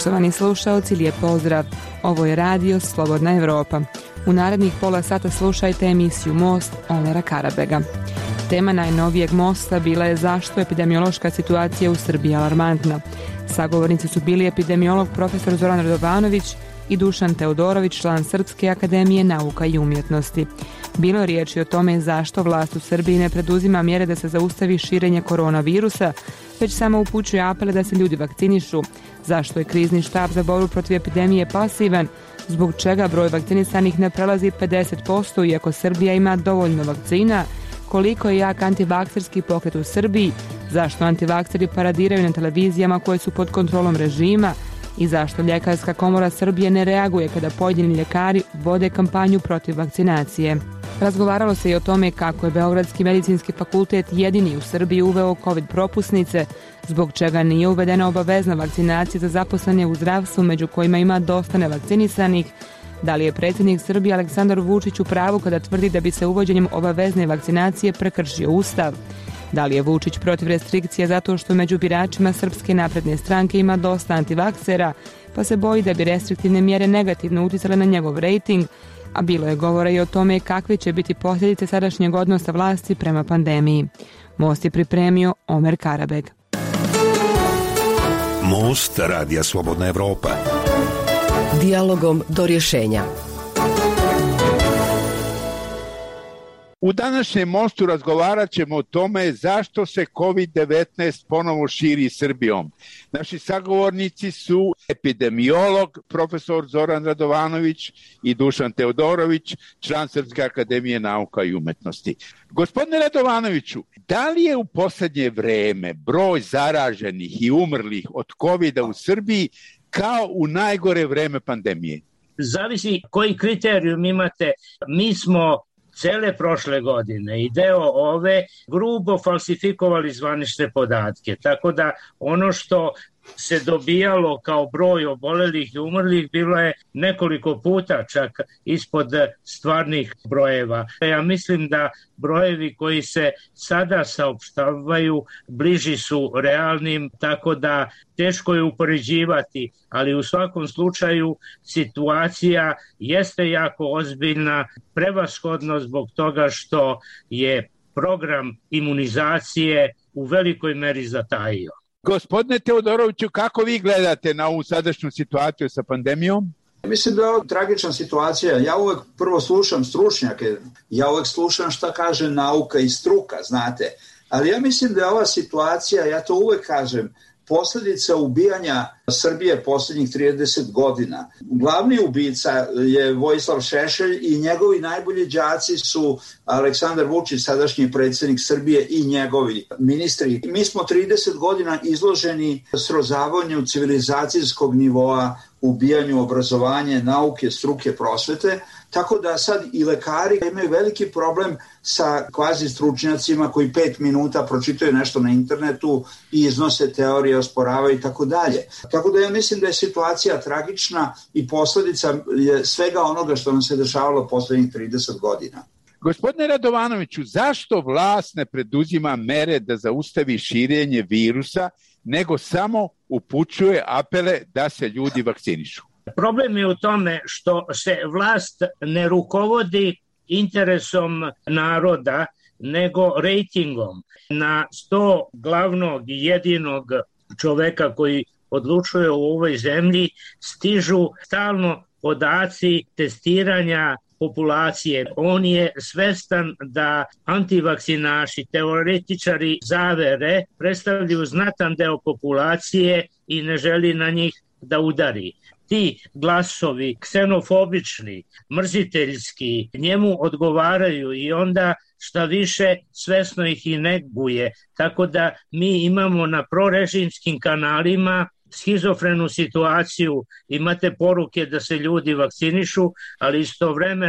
Poštovani slušaoci, lijep pozdrav. Ovo je radio Slobodna Evropa. U narednih pola sata slušajte emisiju Most Omera Karabega. Tema najnovijeg mosta bila je zašto epidemiološka situacija u Srbiji alarmantna. Sagovornici su bili epidemiolog profesor Zoran Radovanović i Dušan Teodorović, član Srpske akademije nauka i umjetnosti. Bilo je riječi o tome zašto vlast u Srbiji ne preduzima mjere da se zaustavi širenje koronavirusa, već samo upućuje apele da se ljudi vakcinišu, zašto je krizni štab za borbu protiv epidemije pasivan, zbog čega broj vakcinisanih ne prelazi 50% iako Srbija ima dovoljno vakcina, koliko je jak antivakserski pokret u Srbiji, zašto antivakseri paradiraju na televizijama koje su pod kontrolom režima i zašto Ljekarska komora Srbije ne reaguje kada pojedini ljekari vode kampanju protiv vakcinacije. Razgovaralo se i o tome kako je Beogradski medicinski fakultet jedini u Srbiji uveo COVID propusnice, zbog čega nije uvedena obavezna vakcinacija za zaposlene u zdravstvu, među kojima ima dosta nevakcinisanih. Da li je predsjednik Srbije Aleksandar Vučić u pravu kada tvrdi da bi se uvođenjem obavezne vakcinacije prekršio Ustav? Da li je Vučić protiv restrikcija zato što među biračima Srpske napredne stranke ima dosta antivaksera, pa se boji da bi restriktivne mjere negativno uticale na njegov rejting, a bilo je govora i o tome kakve će biti posljedice sadašnjeg odnosa vlasti prema pandemiji. Most je pripremio Omer Karabeg. Most radija Slobodna Evropa. Dijalogom do rješenja. U današnjem mostu razgovarat ćemo o tome zašto se COVID-19 ponovo širi Srbijom. Naši sagovornici su epidemiolog profesor Zoran Radovanović i Dušan Teodorović, član Srpske akademije nauka i umjetnosti. Gospodine Radovanoviću, da li je u posljednje vreme broj zaraženih i umrlih od COVID-a u Srbiji kao u najgore vreme pandemije? Zavisi koji kriterijum imate. Mi smo cele prošle godine i deo ove grubo falsifikovali zvanične podatke. Tako da ono što se dobijalo kao broj obolelih i umrlih bilo je nekoliko puta čak ispod stvarnih brojeva. Ja mislim da brojevi koji se sada saopštavaju bliži su realnim, tako da teško je upoređivati, ali u svakom slučaju situacija jeste jako ozbiljna, prevashodno zbog toga što je program imunizacije u velikoj meri zatajio. Gospodine Teodoroviću, kako vi gledate na ovu sadašnju situaciju sa pandemijom? Mislim da je ovo tragična situacija. Ja uvek prvo slušam stručnjake, ja uvek slušam šta kaže nauka i struka, znate. Ali ja mislim da je ova situacija, ja to uvek kažem, posljedica ubijanja Srbije posljednjih 30 godina. Glavni ubica je Vojislav Šešelj i njegovi najbolji đaci su Aleksandar Vučić, sadašnji predsjednik Srbije, i njegovi ministri. Mi smo 30 godina izloženi srozavanju civilizacijskog nivoa, ubijanju obrazovanja, nauke, struke, prosvete, tako da sad i lekari imaju veliki problem sa kvazi stručnjacima koji 5 minuta pročitaju nešto na internetu i iznose teorije, osporavaju i tako dalje. Tako da ja mislim da je situacija tragična i posljedica je svega onoga što nam se dešavalo poslednjih 30 godina. Gospodine Radovanoviću, zašto vlast ne preduzima mere da zaustavi širenje virusa, nego samo upućuje apele da se ljudi vakcinišu? Problem je u tome što se vlast ne rukovodi interesom naroda, nego rejtingom. Na 100 glavnog i jedinog čoveka koji odlučuje u ovoj zemlji stižu stalno podaci testiranja populacije. On je svestan da antivakcinaši, teoretičari zavere predstavljaju znatan deo populacije i ne želi na njih da udari. Ti glasovi, ksenofobični, mrziteljski, njemu odgovaraju i onda šta više svesno ih i neguje. Tako da mi imamo na prorežimskim kanalima schizofrenu situaciju, imate poruke da se ljudi vakcinišu, ali istovremeno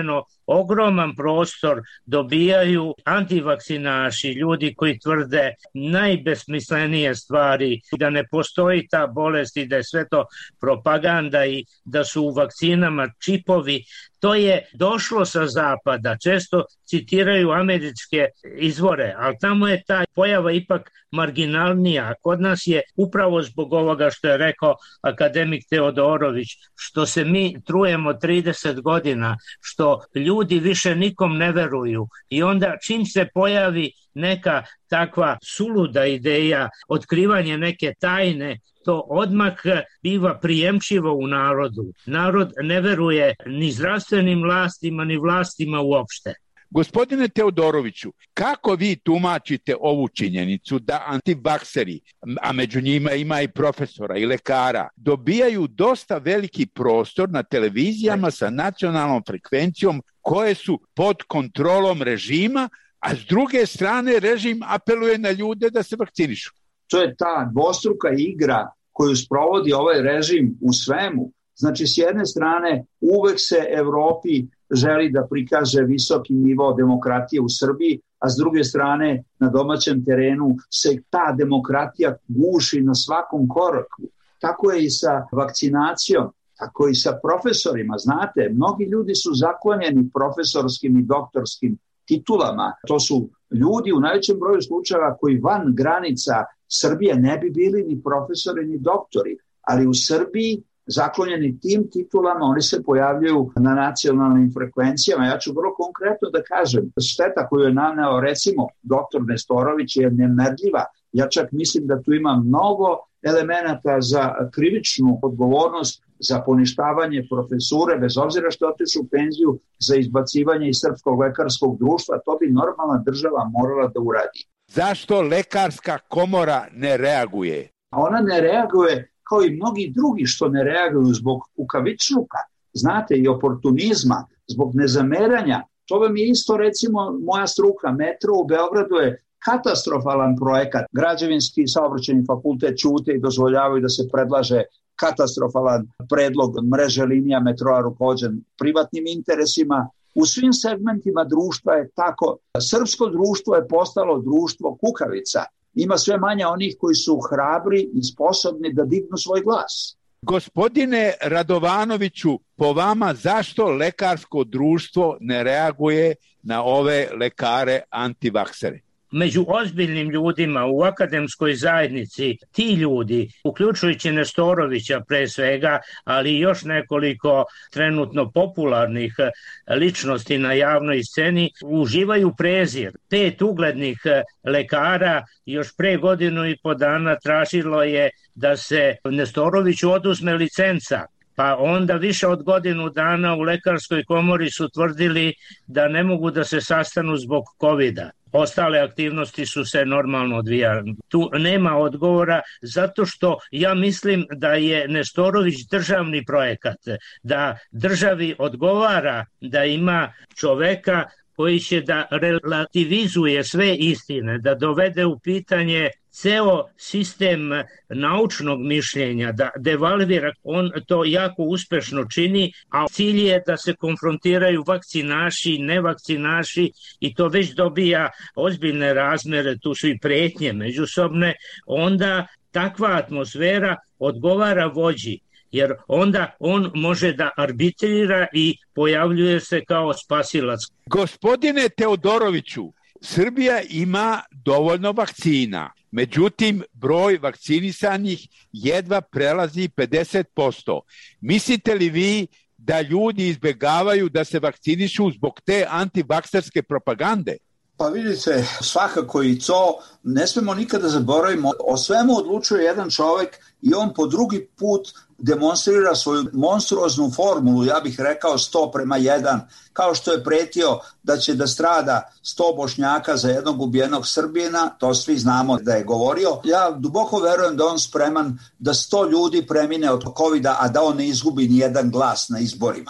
ogroman prostor dobijaju antivakcinaši, ljudi koji tvrde najbesmislenije stvari, da ne postoji ta bolest i da je sve to propaganda i da su u vakcinama čipovi. To je došlo sa zapada, često citiraju američke izvore, ali tamo je ta pojava ipak marginalnija. Kod nas je upravo zbog ovoga što je rekao akademik Teodorović, što se mi trujemo 30 godina, što ljudi više nikom ne veruju i onda čim se pojavi neka takva suluda ideja, otkrivanje neke tajne, to odmah biva prijemčivo u narodu. Narod ne veruje ni zdravstvenim vlastima, ni vlastima uopšte. Gospodine Teodoroviću, kako vi tumačite ovu činjenicu da antivakseri, a među njima ima i profesora i lekara, dobijaju dosta veliki prostor na televizijama sa nacionalnom frekvencijom koje su pod kontrolom režima, a s druge strane režim apeluje na ljude da se vakcinišu? To je ta dvostruka igra koju sprovodi ovaj režim u svemu. Znači, s jedne strane, uvek se Evropi želi da prikaže visoki nivo demokratije u Srbiji, a s druge strane, na domaćem terenu se ta demokratija guši na svakom koraku. Tako je i sa vakcinacijom, tako i sa profesorima. Znate, mnogi ljudi su zaklonjeni profesorskim i doktorskim titulama. To su ljudi u najvećem broju slučajeva koji van granica Srbije ne bi bili ni profesori ni doktori, ali u Srbiji zaklonjeni tim titulama oni se pojavljaju na nacionalnim frekvencijama. Ja ću vrlo konkretno da kažem, šteta koju je naneo recimo doktor Nestorović je nemerljiva. Ja čak mislim da tu ima mnogo elemenata za krivičnu odgovornost, za poništavanje profesure, bez obzira što otišu u penziju, za izbacivanje iz Srpskog lekarskog društva. To bi normalna država morala da uradi. Zašto lekarska komora ne reaguje? Ona ne reaguje kao i mnogi drugi što ne reaguju zbog kukavičluka, znate, i oportunizma, zbog nezameranja. To vam je isto, recimo, moja struka. Metro u Beogradu je katastrofalan projekat. Građevinski i saobraćajni fakultet ćute i dozvoljavaju da se predlaže katastrofalan predlog mreže linija metroa rukovođen privatnim interesima. U svim segmentima društva je tako. Srpsko društvo je postalo društvo kukavica. Ima sve manje onih koji su hrabri i sposobni da dignu svoj glas. Gospodine Radovanoviću, po vama zašto lekarsko društvo ne reaguje na ove lekare antivaksere? Među ozbiljnim ljudima u akademskoj zajednici ti ljudi, uključujući Nestorovića pre svega, ali i još nekoliko trenutno popularnih ličnosti na javnoj sceni, uživaju prezir. 5 uglednih lekara još pre 1.5 godina tražilo je da se Nestoroviću oduzme licenca. Pa onda više od 1 godina u lekarskoj komori su tvrdili da ne mogu da se sastanu zbog COVID-a. Ostale aktivnosti su se normalno odvijale. Tu nema odgovora zato što ja mislim da je Nestorović državni projekat, da državi odgovara da ima čoveka koji će da relativizuje sve istine, da dovede u pitanje ceo sistem naučnog mišljenja, da devalvira. On to jako uspešno čini, a cilj je da se konfrontiraju vakcinaši, nevakcinaši i to već dobija ozbiljne razmere, tu su i pretnje međusobne. Onda takva atmosfera odgovara vođi, jer onda on može da arbitrira i pojavljuje se kao spasilac. Gospodine Teodoroviću, Srbija ima dovoljno vakcina, međutim broj vakcinisanih jedva prelazi 50%. Mislite li vi da ljudi izbegavaju da se vakcinišu zbog te antivakserske propagande? Pa vidite, svakako i to ne smemo nikada zaboravimo. O svemu odlučuje jedan čovek i on po drugi put demonstrira svoju monstruoznu formulu, ja bih rekao 100:1, kao što je pretio da će da strada 100 Bošnjaka za jednog ubijenog Srbina, to svi znamo da je govorio. Ja duboko verujem da on spreman da 100 ljudi premine od COVID-a, a da on ne izgubi ni jedan glas na izborima.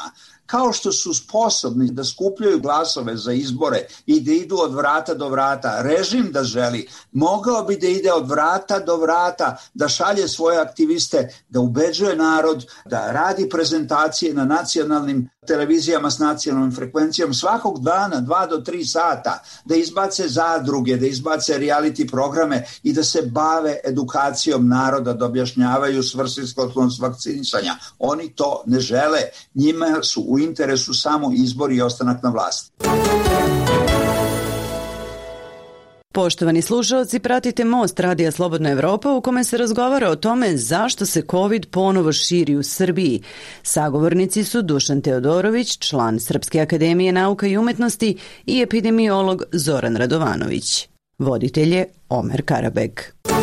kao što su sposobni da skupljaju glasove za izbore i da idu od vrata do vrata, režim da želi, mogao bi da ide od vrata do vrata, da šalje svoje aktiviste, da ubeđuje narod, da radi prezentacije na nacionalnim televizijama s nacionalnom frekvencijom svakog dana 2 do 3 sata, da izbace zadruge, da izbace reality programe i da se bave edukacijom naroda, da objašnjavaju svrsishodnost vakcinisanja. Oni to ne žele. Njima su u interesu samo izbori i ostanak na vlasti. Poštovani slušalci, pratite Most Radija Slobodna Evropa u kome se razgovara o tome zašto se COVID ponovo širi u Srbiji. Sagovornici su Dušan Teodorović, član Srpske akademije nauka i umetnosti i epidemiolog Zoran Radovanović. Voditelj je Omer Karabeg.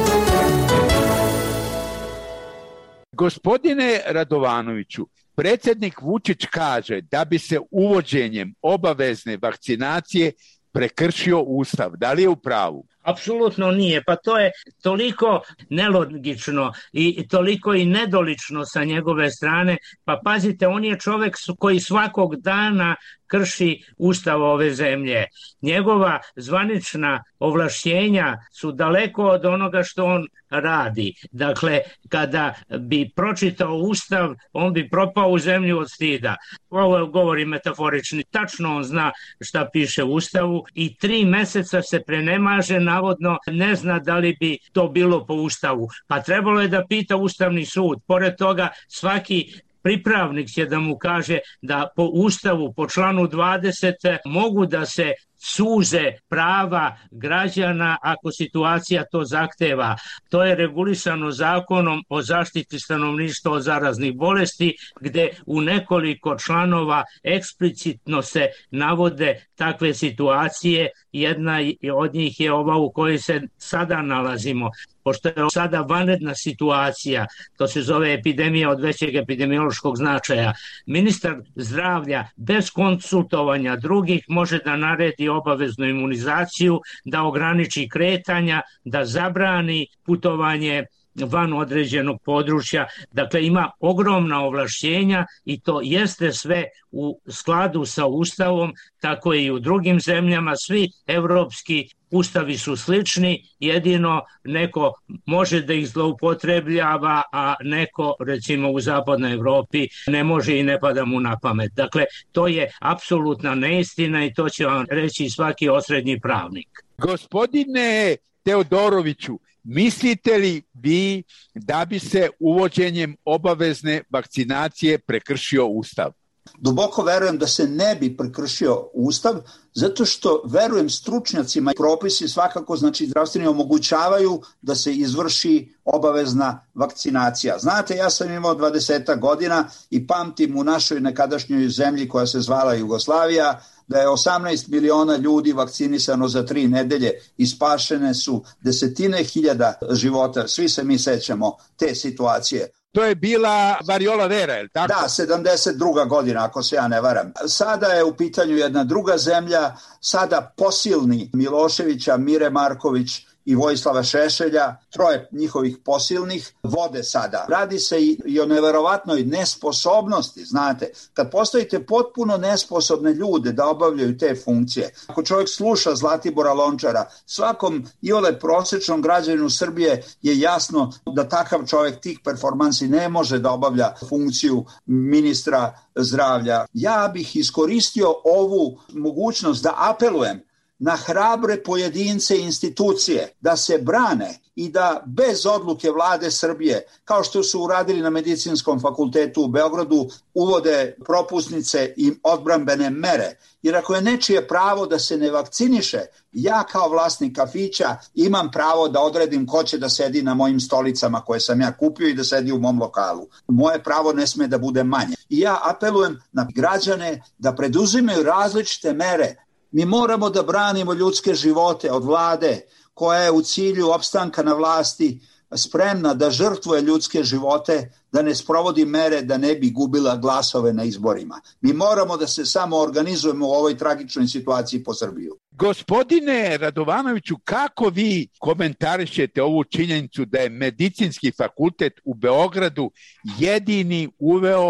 Gospodine Radovanoviću, predsjednik Vučić kaže da bi se uvođenjem obavezne vakcinacije prekršio Ustav. Da li je u pravu? Apsolutno nije, pa to je toliko nelogično i toliko i nedolično sa njegove strane. Pa pazite, on je čovek koji svakog dana krši Ustav ove zemlje. Njegova zvanična ovlašćenja su daleko od onoga što on radi. Dakle, kada bi pročitao Ustav, on bi propao u zemlju od stida. Ovo govori metaforični. Tačno on zna šta piše u Ustavu i 3 meseca se prenemaže, navodno ne zna da li bi to bilo po Ustavu. Pa trebalo je da pita Ustavni sud. Pored toga, svaki pripravnik će da mu kaže da po Ustavu, po članu 20, mogu da se suze prava građana ako situacija to zahteva. To je regulisano zakonom o zaštiti stanovništva od zaraznih bolesti, gde u nekoliko članova eksplicitno se navode takve situacije. Jedna od njih je ova u kojoj se sada nalazimo. Pošto je sada vanredna situacija, to se zove epidemija od većeg epidemiološkog značaja, ministar zdravlja bez konsultovanja drugih može da naredi obaveznu imunizaciju, da ograniči kretanja, da zabrani putovanje van određenog područja. Dakle, ima ogromna ovlašćenja i to jeste sve u skladu sa Ustavom, tako i u drugim zemljama. Svi evropski ustavi su slični, jedino neko može da ih zloupotrebljava, a neko, recimo u zapadnoj Evropi, ne može i ne pada mu na pamet. Dakle, to je apsolutna neistina i to će vam reći svaki osrednji pravnik. Gospodine Teodoroviću, mislite li vi da bi se uvođenjem obavezne vakcinacije prekršio Ustav? Duboko verujem da se ne bi prekršio Ustav, zato što verujem stručnjacima i propisi svakako, znači zdravstveni, omogućavaju da se izvrši obavezna vakcinacija. Znate, ja sam imao 20 godina i pamtim u našoj nekadašnjoj zemlji koja se zvala Jugoslavija, da je 18 miliona ljudi vakcinisano za 3 nedelje i spašene su desetine hiljada života. Svi se mi sećamo te situacije. To je bila variola vera, je li tako? Da, 72. godina, ako se ja ne varam. Sada je u pitanju jedna druga zemlja, sada posilni Miloševića, Mire Marković i Vojislava Šešelja, 3 njihovih posilnih, vode sada. Radi se i o neverovatnoj nesposobnosti, znate. Kad postavite potpuno nesposobne ljude da obavljaju te funkcije, ako čovjek sluša Zlatibora Lončara, svakom iole prosječnom građaninu Srbije je jasno da takav čovjek tih performansi ne može da obavlja funkciju ministra zdravlja. Ja bih iskoristio ovu mogućnost da apelujem na hrabre pojedince i institucije da se brane i da bez odluke vlade Srbije, kao što su uradili na Medicinskom fakultetu u Beogradu, uvode propusnice i odbrambene mere. Jer ako je nečije pravo da se ne vakciniše, ja kao vlasnik kafića imam pravo da odredim ko će da sedi na mojim stolicama koje sam ja kupio i da sedi u mom lokalu. Moje pravo ne sme da bude manje. I ja apelujem na građane da preduzimaju različite mere. Mi moramo da branimo ljudske živote od vlade koja je u cilju opstanka na vlasti spremna da žrtvuje ljudske živote, da ne sprovodi mere da ne bi gubila glasove na izborima. Mi moramo da se samo organizujemo u ovoj tragičnoj situaciji po Srbiju. Gospodine Radovanoviću, kako vi komentarišete ovu činjenicu da je Medicinski fakultet u Beogradu jedini uveo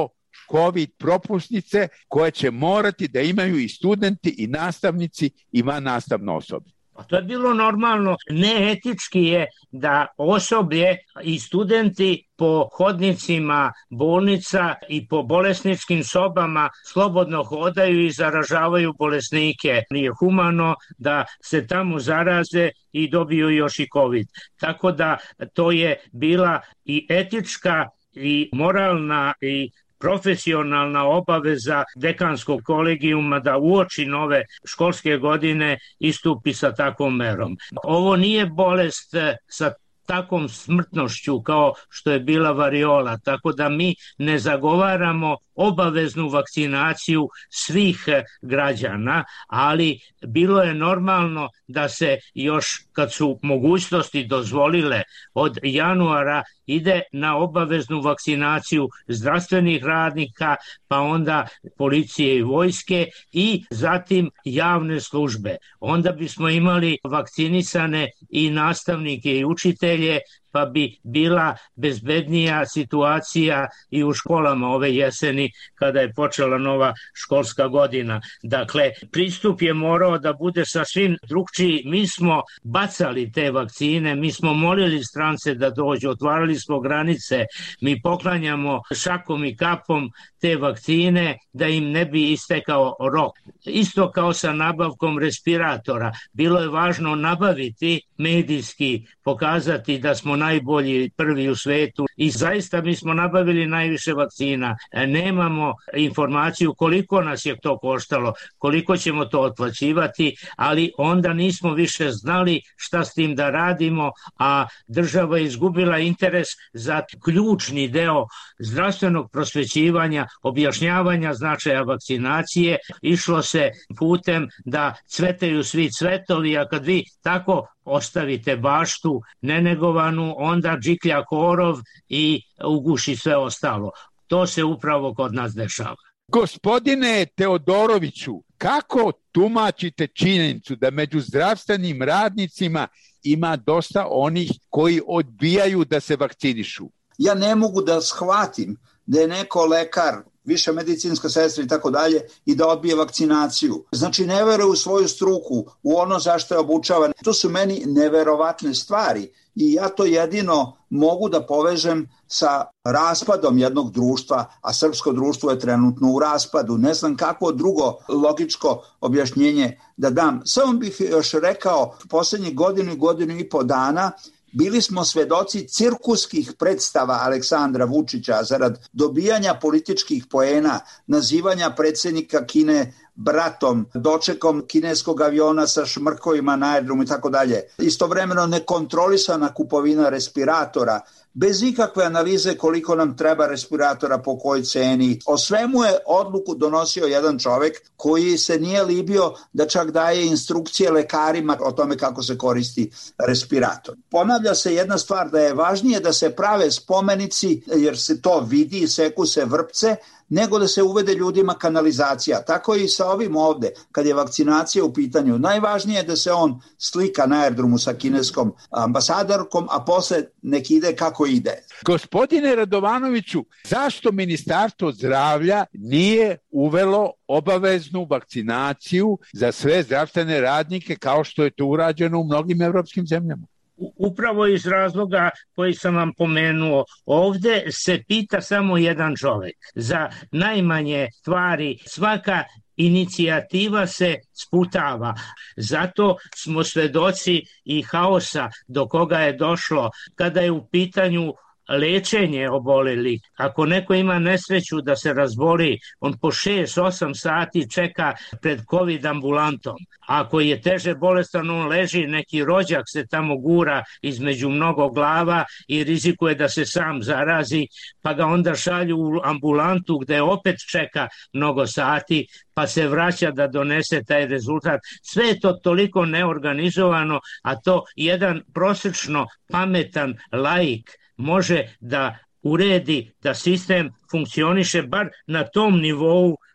COVID propusnice koje će morati da imaju i studenti i nastavnici i vannastavno osoblje. A to je bilo normalno. Neetički je da osoblje i studenti po hodnicima bolnica i po bolesničkim sobama slobodno hodaju i zaražavaju bolesnike. Nije humano da se tamo zaraze i dobiju još i COVID. Tako da to je bila i etička i moralna i profesionalna obaveza dekanskog kolegijuma da uoči nove školske godine istupi sa takvom merom. Ovo nije bolest sa takvom smrtnošću kao što je bila variola, tako da mi ne zagovaramo obaveznu vakcinaciju svih građana, ali bilo je normalno da se još kad su mogućnosti dozvolile od januara ide na obaveznu vakcinaciju zdravstvenih radnika, pa onda policije i vojske i zatim javne službe. Onda bismo imali vakcinisane i nastavnike i učitelje, pa bi bila bezbednija situacija i u školama ove jeseni kada je počela nova školska godina. Dakle, pristup je morao da bude sasvim drugčiji. Mi smo bacali te vakcine, mi smo molili strance da dođu, otvarali smo granice, mi poklanjamo šakom i kapom te vakcine da im ne bi istekao rok. Isto kao sa nabavkom respiratora. Bilo je važno nabaviti, medijski pokazati da smo najbolji, prvi u svetu i zaista mi smo nabavili najviše vakcina. Nemamo informaciju koliko nas je to koštalo, koliko ćemo to otplaćivati, ali onda nismo više znali šta s tim da radimo, a država je izgubila interes za ključni deo zdravstvenog prosvećivanja, objašnjavanja značaja vakcinacije. Išlo se putem da cvetaju svi cvetovi, a kad vi tako ostavite baštu nenegovanu, onda džiklja korov i uguši sve ostalo. To se upravo kod nas dešava. Gospodine Teodoroviću, kako tumačite činjenicu da među zdravstvenim radnicima ima dosta onih koji odbijaju da se vakcinišu? Ja ne mogu da shvatim da je neko lekar, više medicinska sestra i tako dalje, i da odbije vakcinaciju. Znači, ne veruje u svoju struku, u ono zašto je obučavan. To su meni neverovatne stvari i ja to jedino mogu da povežem sa raspadom jednog društva, a srpsko društvo je trenutno u raspadu. Ne znam kako drugo logičko objašnjenje da dam. Samo bih još rekao, poslednjih godinu i po dana bili smo svedoci cirkuskih predstava Aleksandra Vučića zarad dobijanja političkih poena, nazivanja predsjednika Kine bratom, dočekom kineskog aviona sa šmrkovima na aerodromu i tako dalje. Istovremeno nekontrolisana kupovina respiratora, bez ikakve analize koliko nam treba respiratora, po kojoj ceni. O svemu je odluku donosio jedan čovek koji se nije libio da čak daje instrukcije lekarima o tome kako se koristi respirator. Ponavlja se jedna stvar, da je važnije da se prave spomenici, jer se to vidi, seku se vrpce, nego da se uvede ljudima kanalizacija. Tako i sa ovim ovde, kad je vakcinacija u pitanju. Najvažnije je da se on slika na aerodromu sa kineskom ambasadorkom, a posle nek ide kako ide. Gospodine Radovanoviću, zašto Ministarstvo zdravlja nije uvelo obaveznu vakcinaciju za sve zdravstvene radnike kao što je to urađeno u mnogim evropskim zemljama? Upravo iz razloga koji sam vam pomenuo, ovde se pita samo jedan čovek. Za najmanje stvari svaka inicijativa se sputava. Zato smo svedoci i haosa do koga je došlo kada je u pitanju lečenje obolelih. Ako neko ima nesreću da se razboli, on po 6-8 sati čeka pred COVID ambulantom. Ako je teže bolestan, on leži, neki rođak se tamo gura između mnogo glava i rizikuje da se sam zarazi, pa ga onda šalju u ambulantu gde opet čeka mnogo sati, pa se vraća da donese taj rezultat. Sve je to toliko neorganizovano, a to jedan prosečno pametan laik može da uredi da sistem funkcioniše bar na tom nivou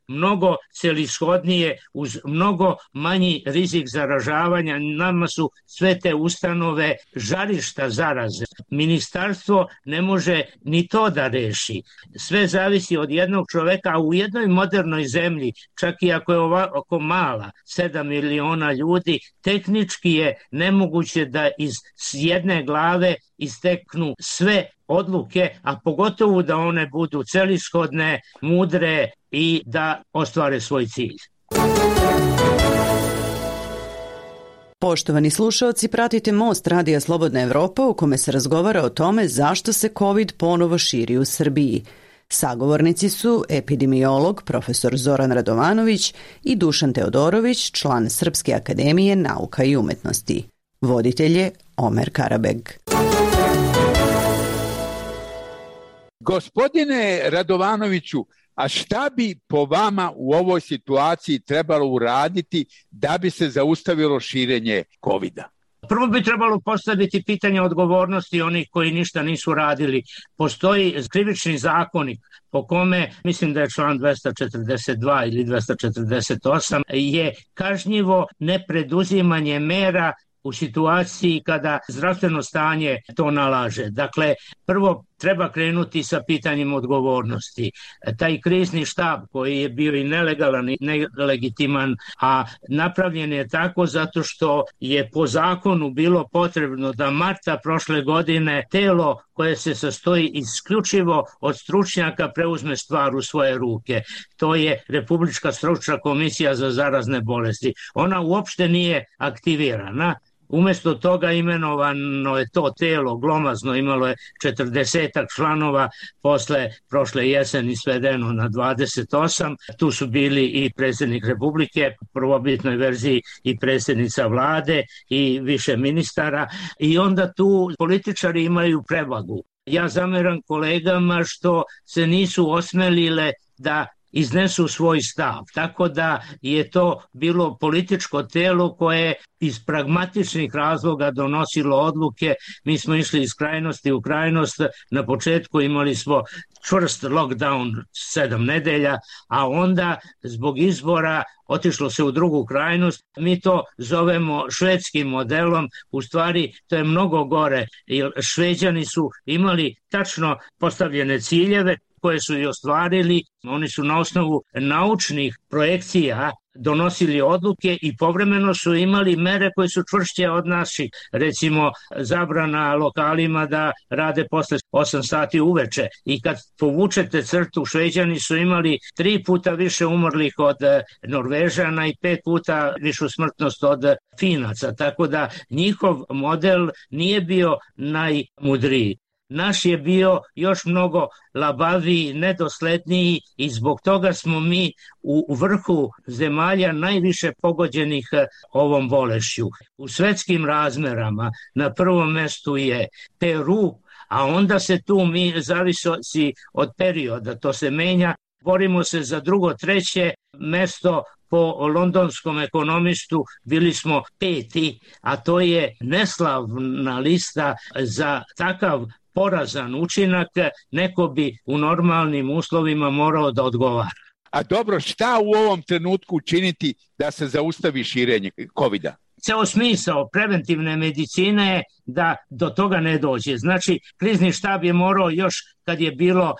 mnogo celishodnije, uz mnogo manji rizik zaražavanja. Nama su sve te ustanove žarišta zaraze. Ministarstvo ne može ni to da reši. Sve zavisi od jednog čoveka, a u jednoj modernoj zemlji, čak i ako je ovako mala, 7 miliona ljudi, tehnički je nemoguće da iz jedne glave isteknu sve odluke, a pogotovo da one budu celishodne, mudre i da ostvare svoj cilj. Poštovani slušaoci, pratite Most Radija Slobodna Evropa u kome se razgovara o tome zašto se COVID ponovo širi u Srbiji. Sagovornici su epidemiolog profesor Zoran Radovanović i Dušan Teodorović, član Srpske akademije nauka i umetnosti. Voditelj je Omer Karabeg. Gospodine Radovanoviću, a šta bi po vama u ovoj situaciji trebalo uraditi da bi se zaustavilo širenje COVID-a? Prvo bi trebalo postaviti pitanje odgovornosti onih koji ništa nisu radili. Postoji krivični zakonik po kome, mislim da je član 242 ili 248, je kažnjivo nepreduzimanje mera u situaciji kada zdravstveno stanje to nalaže. Dakle, prvo treba krenuti sa pitanjem odgovornosti. Taj krizni štab koji je bio i nelegalan i nelegitiman, a napravljen je tako zato što je po zakonu bilo potrebno da marta prošle godine telo koje se sastoji isključivo od stručnjaka preuzme stvar u svoje ruke. To je Republička stručna komisija za zarazne bolesti. Ona uopšte nije aktivirana. Umesto toga imenovano je to telo glomazno, imalo je 40 članova, posle prošle jeseni svedeno na 28. Tu su bili i predsjednik Republike, u prvobitnoj verziji i predsjednica vlade i više ministara, i onda tu političari imaju prevagu. Ja zameram kolegama što se nisu osmelile da iznesu svoj stav, tako da je to bilo političko telo koje iz pragmatičnih razloga donosilo odluke. Mi smo išli iz krajnosti u krajnost. Na početku imali smo čvrst lockdown 7 nedelja, a onda zbog izbora otišlo se u drugu krajnost. Mi to zovemo švedskim modelom. U stvari to je mnogo gore, jer Šveđani su imali tačno postavljene ciljeve koje su i ostvarili. Oni su na osnovu naučnih projekcija donosili odluke i povremeno su imali mere koje su čvršće od naših. Recimo, zabrana lokalima da rade posle 8 sati uveče. I kad povučete crtu, Šveđani su imali 3 puta više umrlih od Norvežana i 5 puta višu smrtnost od Finaca. Tako da njihov model nije bio najmudriji. Naš je bio još mnogo labaviji, nedosledniji i zbog toga smo mi u vrhu zemalja najviše pogođenih ovom bolešću. U svetskim razmerama na prvom mestu je Peru, a onda se tu mi zavisi od perioda, to se menja. Borimo se za drugo, treće mesto. Po londonskom ekonomistu bili smo 5, a to je neslavna lista za takav porazan učinak. Neko bi u normalnim uslovima morao da odgovara. A dobro, šta u ovom trenutku učiniti da se zaustavi širenje COVID-a? Ceo smisao preventivne medicine je da do toga ne dođe. Znači, krizni štab je morao još kad je bilo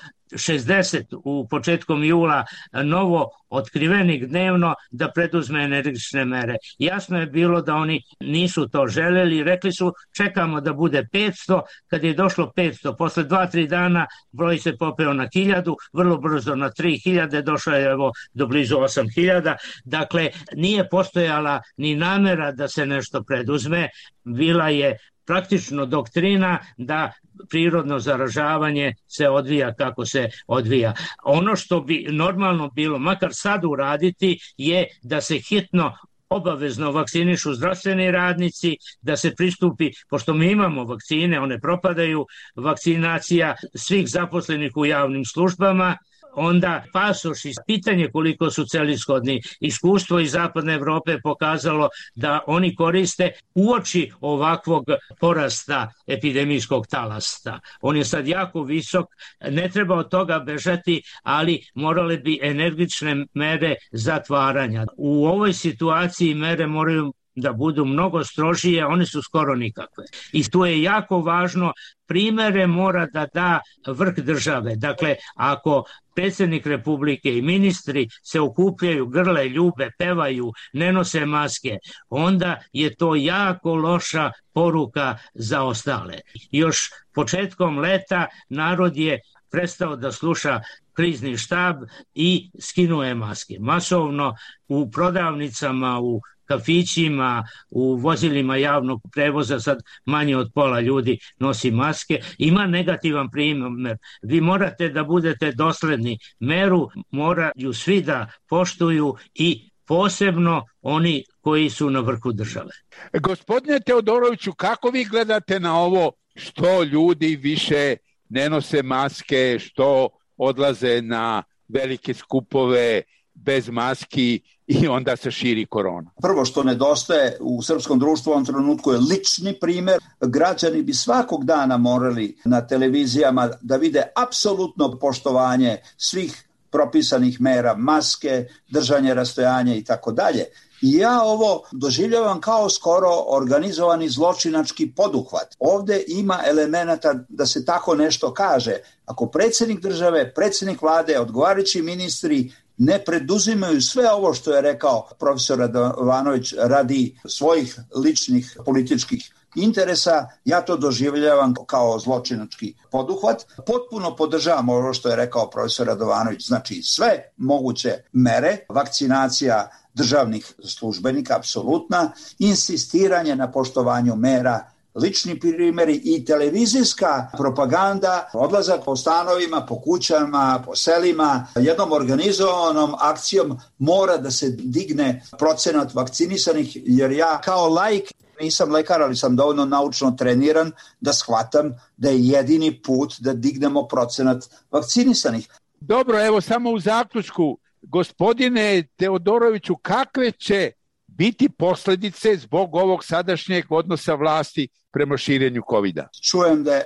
60 u početkom jula novo otkrivenih dnevno da preduzme energične mere. Jasno je bilo da oni nisu to želeli, rekli su čekamo da bude 500, kad je došlo 500, posle 2-3 dana broj se popeo na 1000, vrlo brzo na 3000, došao je evo do blizu 8000, dakle nije postojala ni namera da se nešto preduzme, bila je praktično doktrina da prirodno zaražavanje se odvija kako se odvija. Ono što bi normalno bilo, makar sad uraditi, je da se hitno obavezno vakcinišu zdravstveni radnici, da se pristupi, pošto mi imamo vakcine, one propadaju, vakcinacija svih zaposlenih u javnim službama, onda pasoši, pitanje koliko su celishodni. Iskustvo iz zapadne Evrope pokazalo da oni koriste uoči ovakvog porasta epidemijskog talasta. On je sad jako visok, ne treba od toga bežati, ali morale bi energične mere zatvaranja. U ovoj situaciji mere moraju da budu mnogo strožije, one su skoro nikakve. I tu je jako važno, primere mora da da vrh države. Dakle, ako predsjednik Republike i ministri se okupljaju, grle, ljube, pevaju, ne nose maske, onda je to jako loša poruka za ostale. Još početkom leta narod je prestao da sluša krizni štab i skinuo je maske. Masovno u prodavnicama, u kafićima, u vozilima javnog prevoza sad manje od pola ljudi nosi maske. Ima negativan primjer. Vi morate da budete dosledni. Meru moraju svi da poštuju i posebno oni koji su na vrhu države. Gospodine Teodoroviću, kako vi gledate na ovo što ljudi više ne nose maske, što odlaze na velike skupove bez maski i onda se širi korona? Prvo što nedostaje u srpskom društvu u ovom trenutku je lični primer. Građani bi svakog dana morali na televizijama da vide apsolutno poštovanje svih propisanih mera, maske, držanje rastojanja i tako dalje. I ja ovo doživljavam kao skoro organizovani zločinački poduhvat. Ovde ima elemenata da se tako nešto kaže. Ako predsjednik države, predsjednik vlade, odgovarajući ministri ne preduzimaju sve ovo što je rekao profesor Radovanović radi svojih ličnih političkih interesa, ja to doživljavam kao zločinački poduhvat. Potpuno podržavam ovo što je rekao profesor Radovanović, znači sve moguće mere, vakcinacija državnih službenika, apsolutna, insistiranje na poštovanju mera, lični primjeri i televizijska propaganda, odlazak po stanovima, po kućama, po selima, jednom organizovanom akcijom mora da se digne procenat vakcinisanih, jer ja kao laik nisam lekar, ali sam dovoljno naučno treniran da shvatam da je jedini put da dignemo procenat vakcinisanih. Dobro, evo samo u zaključku, gospodine Teodoroviću, kakve će biti posljedice zbog ovog sadašnjeg odnosa vlasti prema širenju COVID-a? Čujem da je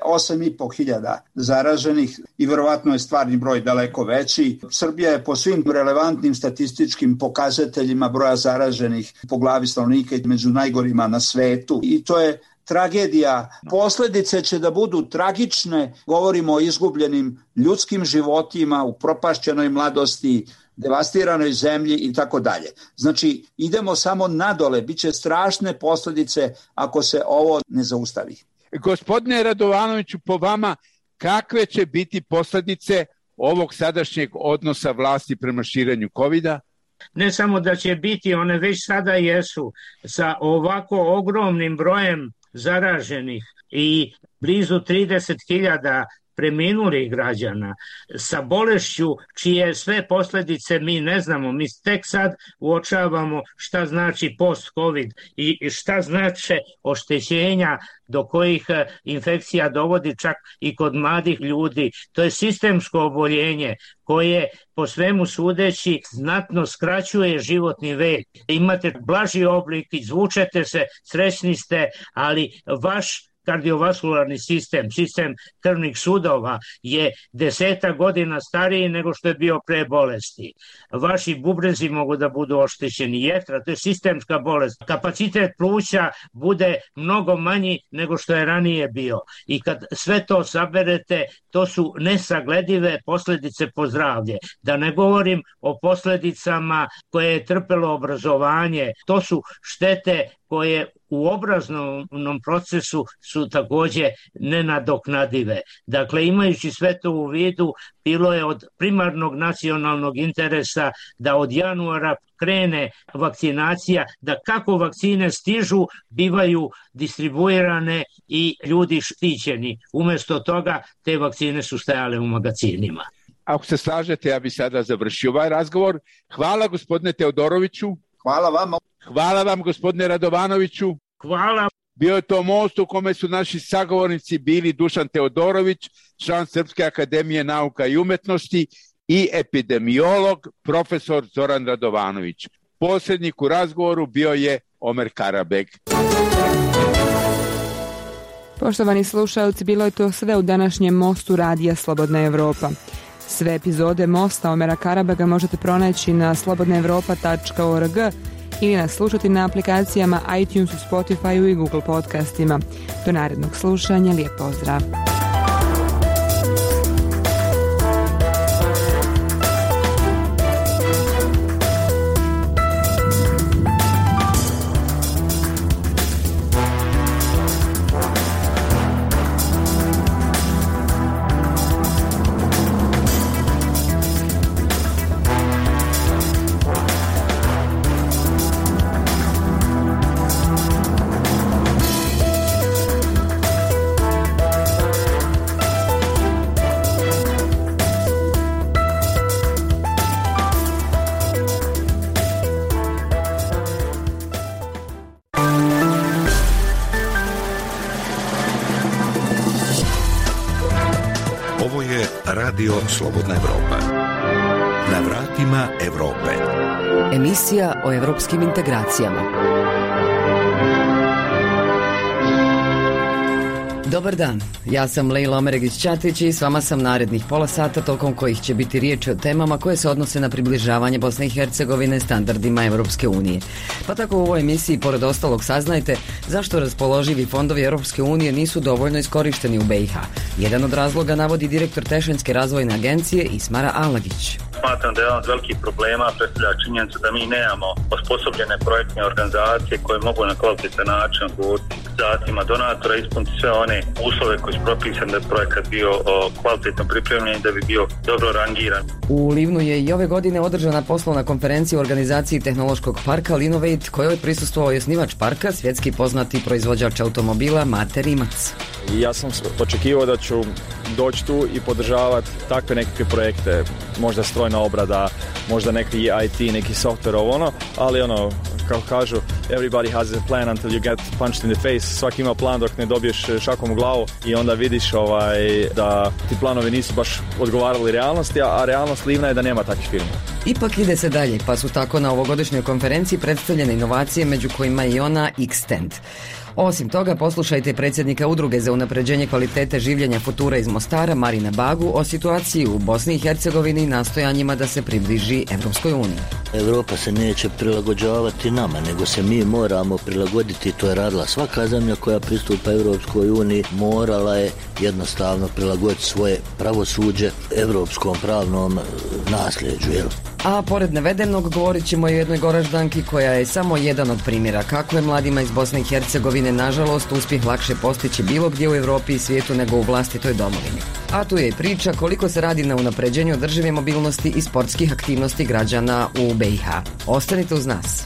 8.500 zaraženih i verovatno je stvarni broj daleko veći. Srbija je po svim relevantnim statističkim pokazateljima broja zaraženih po glavi stanovnika među najgorima na svetu i to je tragedija. Posljedice će da budu tragične, govorimo o izgubljenim ljudskim životima, u propašćenoj mladosti, devastiranoj zemlji i tako dalje. Znači, idemo samo nadole, bit će strašne posljedice ako se ovo ne zaustavi. Gospodine Radovanoviću, po vama, kakve će biti posljedice ovog sadašnjeg odnosa vlasti prema širenju COVID-a? Ne samo da će biti, one već sada jesu, sa ovako ogromnim brojem zaraženih i blizu 30.000 preminulih građana, sa bolešću čije sve posljedice mi ne znamo. Mi tek sad uočavamo šta znači post-COVID i šta znače oštećenja do kojih infekcija dovodi čak i kod mladih ljudi. To je sistemsko oboljenje koje po svemu sudeći znatno skraćuje životni vek. Imate blaži oblik, izvučete se, srećni ste, ali vaš kardiovaskularni sistem, sistem krvnih sudova je 10 godina stariji nego što je bio pre bolesti. Vaši bubrezi mogu da budu oštećeni, jetra, to je sistemska bolest. Kapacitet pluća bude mnogo manji nego što je ranije bio. I kad sve to saberete, to su nesagledive posljedice po zdravlje. Da ne govorim o posljedicama koje je trpelo obrazovanje. To su štete koje u obrazovnom procesu su također nenadoknadive. Dakle, imajući sve to u vidu, bilo je od primarnog nacionalnog interesa da od januara krene vakcinacija, da kako vakcine stižu, bivaju distribuirane i ljudi štićeni. Umjesto toga, te vakcine su stajale u magazinima. Ako se slažete, ja bih sada završio ovaj razgovor. Hvala gospodine Teodoroviću. Hvala vama. Hvala vam gospodine Radovanoviću. Hvala. Bio je to most u kome su naši sagovornici bili Dušan Teodorović, član Srpske akademije nauka i umetnosti, i epidemiolog profesor Zoran Radovanović. Posrednik u razgovoru bio je Omer Karabeg. Poštovani slušalci, bilo je to sve u današnjem Mostu Radija Slobodna Evropa. Sve epizode Mosta Omera Karabega možete pronaći na slobodnaevropa.org ili nas slušati na aplikacijama iTunesu, Spotifyu i Google podcastima. Do narednog slušanja, lijep pozdrav! Radio Slobodna Evropa. Na vratima Evrope. Emisija o evropskim integracijama. Dobar dan, ja sam Lejla Omeregić-Ćatić i s vama sam narednih pola sata tokom kojih će biti riječi o temama koje se odnose na približavanje Bosne i Hercegovine standardima Evropske unije. Pa tako u ovoj emisiji pored ostalog saznajte zašto raspoloživi fondovi Evropske unije nisu dovoljno iskorišteni u BiH. Jedan od razloga navodi direktor Tešanske razvojne agencije Ismara Alagić. Smatram da je jedan od velikih problema predstavlja činjenicu da mi nemamo osposobljene projektne organizacije koje mogu na kvalitetan način odgovoriti zahtjevima donatora, ispuniti sve one uslove koji su propisani da je projekat bio kvalitetno pripremljen i da bi bio dobro rangiran. U Livnu je i ove godine održana poslovna konferencija u organizaciji tehnološkog parka Linovate, kojoj je prisustvovao i osnivač parka, svjetski poznati proizvođač automobila Mate Rimac. Ja sam očekivao da ću doći tu i podržavati takve nekakve projekte, možda strojna obrada, možda neki IT, neki software, ali kao kažu, everybody has a plan until you get punched in the face. Svaki ima plan dok ne dobiješ šakom u glavu i onda vidiš da ti planovi nisu baš odgovarali realnosti, a realnost Livna je da nema takvih firmi. Ipak ide se dalje, pa su tako na ovogodišnjoj konferenciji predstavljene inovacije, među kojima i ona Xtend. Osim toga, poslušajte predsjednika Udruge za unapređenje kvalitete življenja Futura iz Mostara, Marina Bagu, o situaciji u Bosni i Hercegovini i nastojanjima da se približi Evropskoj uniji. Evropa se neće prilagođavati nama, nego se mi moramo prilagoditi. To je radila svaka zemlja koja pristupa Evropskoj uniji, morala je jednostavno prilagoditi svoje pravosuđe evropskom pravnom nasljeđu. A pored navedenog govorit ćemo i o jednoj Goraždanki koja je samo jedan od primjera kako je mladima iz Bosne i Hercegovine nažalost uspjeh lakše postići bilo gdje u Europi i svijetu nego u vlastitoj domovini. A tu je i priča koliko se radi na unapređenju održive mobilnosti i sportskih aktivnosti građana u BiH. Ostanite uz nas.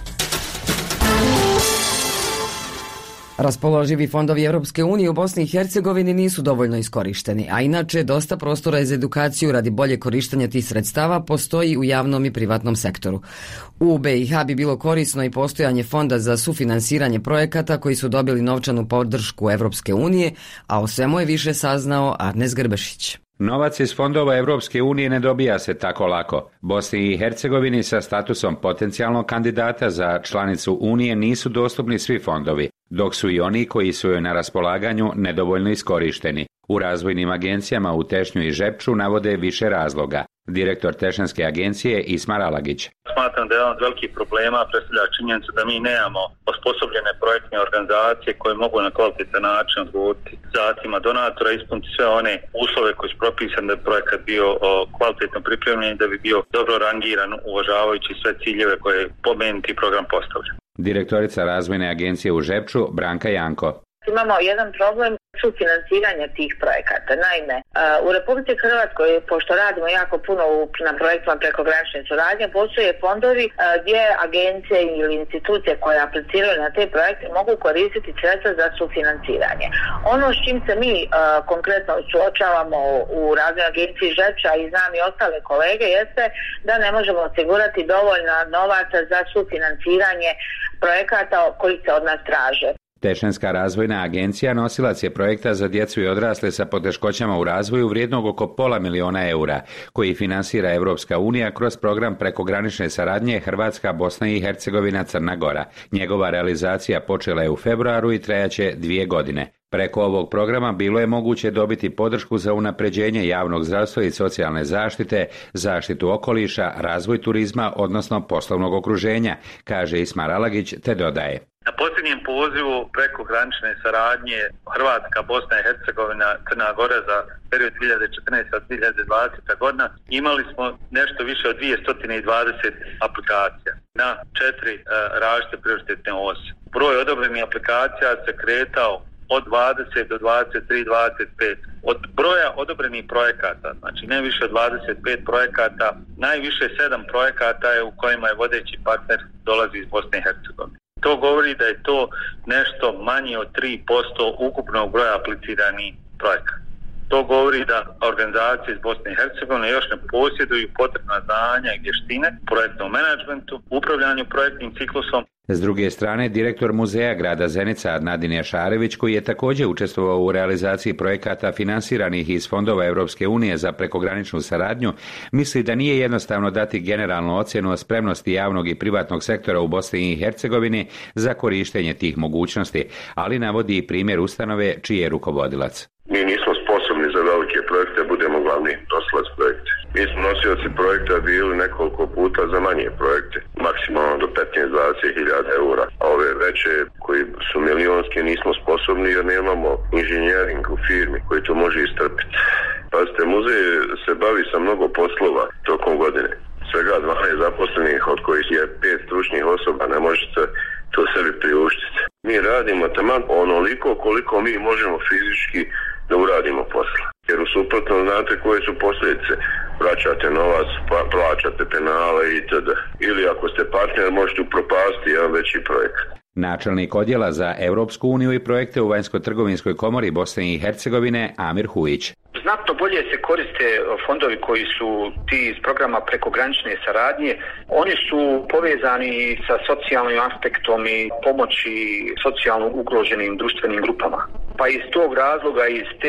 Raspoloživi fondovi Evropske unije u Bosni i Hercegovini nisu dovoljno iskorišteni, a inače dosta prostora za edukaciju radi bolje korištenja tih sredstava postoji u javnom i privatnom sektoru. U BiH bi bilo korisno i postojanje fonda za sufinansiranje projekata koji su dobili novčanu podršku Evropske unije, a o svemu je više saznao Arnes Grbešić. Novac iz fondova Evropske unije ne dobija se tako lako. Bosni i Hercegovini sa statusom potencijalnog kandidata za članicu Unije nisu dostupni svi fondovi, dok su i oni koji su joj na raspolaganju nedovoljno iskorišteni. U razvojnim agencijama u Tešnju i Žepču navode više razloga. Direktor Tešanske agencije Ismar Alagić. Smatram da je jedan od velikih problema predstavlja činjenicu da mi nemamo osposobljene projektne organizacije koje mogu na kvalitetan način odgovoriti zahtjevima donatora, ispuniti sve one uslove koji su propisani da je projekat bio kvalitetno pripremljen i da bi bio dobro rangiran uvažavajući sve ciljeve koje je pomenuti program postavlja. Direktorica razvojne agencije u Žepču Branka Janko. Imamo jedan problem sufinansiranja tih projekata. Naime, u Republici Hrvatskoj, pošto radimo jako puno na projektima prekogranične suradnje, postoje fondovi gdje agencije ili institucije koje apliciraju na te projekte mogu koristiti sredstva za sufinansiranje. Ono s čim se mi konkretno suočavamo u razvojnoj agenciji Žepča i znam i ostale kolege jeste da ne možemo osigurati dovoljno novaca za sufinansiranje projekata koji se od nas traže. Tešanska razvojna agencija nosilac je projekta za djecu i odrasle sa poteškoćama u razvoju vrijednog oko €500.000, koji finansira Europska unija kroz program prekogranične saradnje Hrvatska, Bosna i Hercegovina, Crna Gora. Njegova realizacija počela je u februaru i trajaće 2 godine. Preko ovog programa bilo je moguće dobiti podršku za unapređenje javnog zdravstva i socijalne zaštite, zaštitu okoliša, razvoj turizma, odnosno poslovnog okruženja, kaže Ismar Alagić, te dodaje. Na posljednjem pozivu preko granične saradnje Hrvatska, Bosna i Hercegovina, Crna Gora za period 2014-2020 godina imali smo nešto više od 220 aplikacija na 4 različite prioritetne osi. Broj odobrenih aplikacija se kretao od 20 do 23, 25. Od broja odobrenih projekata, znači ne više od 25 projekata, najviše 7 projekata je u kojima je vodeći partner dolazi iz Bosne i Hercegovine. To govori da je to nešto manje od 3% ukupnog broja apliciranih projekata. To govori da organizacije iz Bosne i Hercegovine još ne posjeduju potrebna znanja i vještine u projektnom menadžmentu, upravljanju projektnim ciklusom. S druge strane, direktor muzeja grada Zenica Nadin Jašarević, koji je također učestvovao u realizaciji projekata finansiranih iz fondova Europske unije za prekograničnu saradnju, misli da nije jednostavno dati generalnu ocjenu o spremnosti javnog i privatnog sektora u Bosni i Hercegovini za korištenje tih mogućnosti, ali navodi i primjer ustanove čiji je rukovodilac. Mi nismo sposobni za velike projekte, budemo glavni nosilac projekte. Mi smo nosioci projekta bili nekoliko puta za manje projekte, maksimalno do 15-20.000 eura, a ove veće koji su milionske nismo sposobni jer nemamo inženjering u firmi koji to može istrpiti. Pazite, muzej se bavi sa mnogo poslova tokom godine. Svega 12 zaposlenih, od kojih je 5 stručnih osoba, ne možete to sebi priuštiti. Mi radimo taman onoliko koliko mi možemo fizički da uradimo posla. Jer u suprotno znate koje su posljedice. Vraćate novac, plaćate penale itd. Ili ako ste partner možete upropasti jedan veći projekt. Načelnik odjela za Europsku uniju i projekte u Vanjsko-trgovinskoj komori Bosne i Hercegovine Amir Hujić. Znatno bolje se koriste fondovi koji su ti iz programa prekogranične saradnje. Oni su povezani sa socijalnim aspektom i pomoći socijalno ugroženim društvenim grupama. Pa iz tog razloga,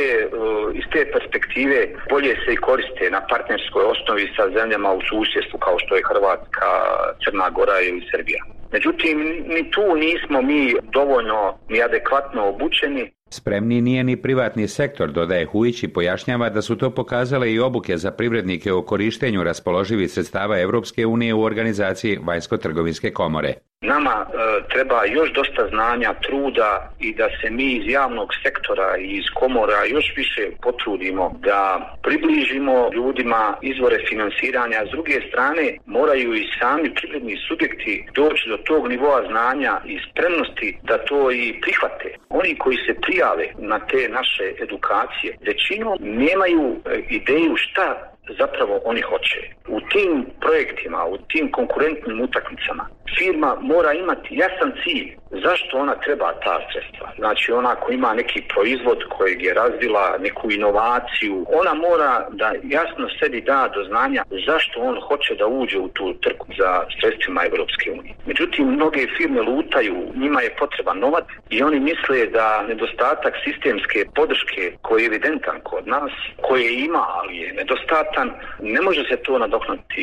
iz te perspektive bolje se i koriste na partnerskoj osnovi sa zemljama u susjedstvu kao što je Hrvatska, Crna Gora ili Srbija. Međutim, ni tu nismo mi dovoljno ni adekvatno obučeni. Spremni nije ni privatni sektor, dodaje Hujić i pojašnjava da su to pokazale i obuke za privrednike o korištenju raspoloživih sredstava Europske unije u organizaciji Vanjsko-trgovinske komore. Nama treba još dosta znanja, truda i da se mi iz javnog sektora i iz komora još više potrudimo da približimo ljudima izvore finansiranja. S druge strane, moraju i sami privredni subjekti doći do tog nivoa znanja i spremnosti da to i prihvate. Oni koji se prijave na te naše edukacije, većinom nemaju ideju šta zapravo oni hoće. U tim projektima, u tim konkurentnim utakmicama, firma mora imati jasan cilj zašto ona treba ta sredstva. Znači ona ko ima neki proizvod kojeg je razvila, neku inovaciju, ona mora da jasno sebi da do znanja zašto on hoće da uđe u tu trku za sredstvima Europske unije. Međutim, mnoge firme lutaju, njima je potreban novac i oni misle da nedostatak sistemske podrške koji je evidentan kod nas, koje ima, ali je nedostatan, ne može se to nadoknati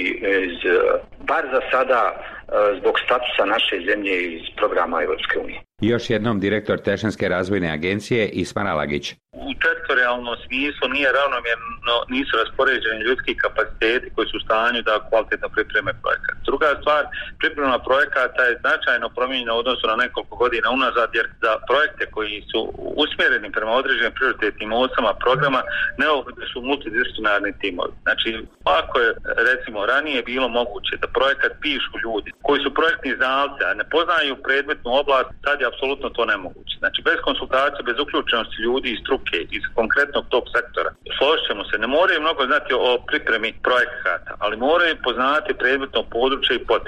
bar za sada zbog statusa naše zemlje iz programa Europske unije. Još jednom direktor Tešanske razvojne agencije Ismar Alagić. U teritorijalnom smislu nije ravnomjerno, nisu raspoređeni ljudski kapaciteti koji su u stanju da kvalitetno pripreme projekat. Druga stvar, priprema projekata je značajno promijenjena u odnosu na nekoliko godina unazad, jer za projekte koji su usmjereni prema određenim prioritetnim osama programa neophodni su multidisciplinarni timovi. Znači, ako je recimo ranije bilo moguće da projekat pišu ljudi koji su projektni znalci, a ne poznaju predmetnu oblast, sad je apsolutno to nemoguće. Znači, bez konsultacije, bez uključenosti ljudi iz struke, iz konkretnog tog sektora, složit ćemo se, ne moraju mnogo znati o pripremi projekata, ali moraju poznati predmetno područje i potrebe.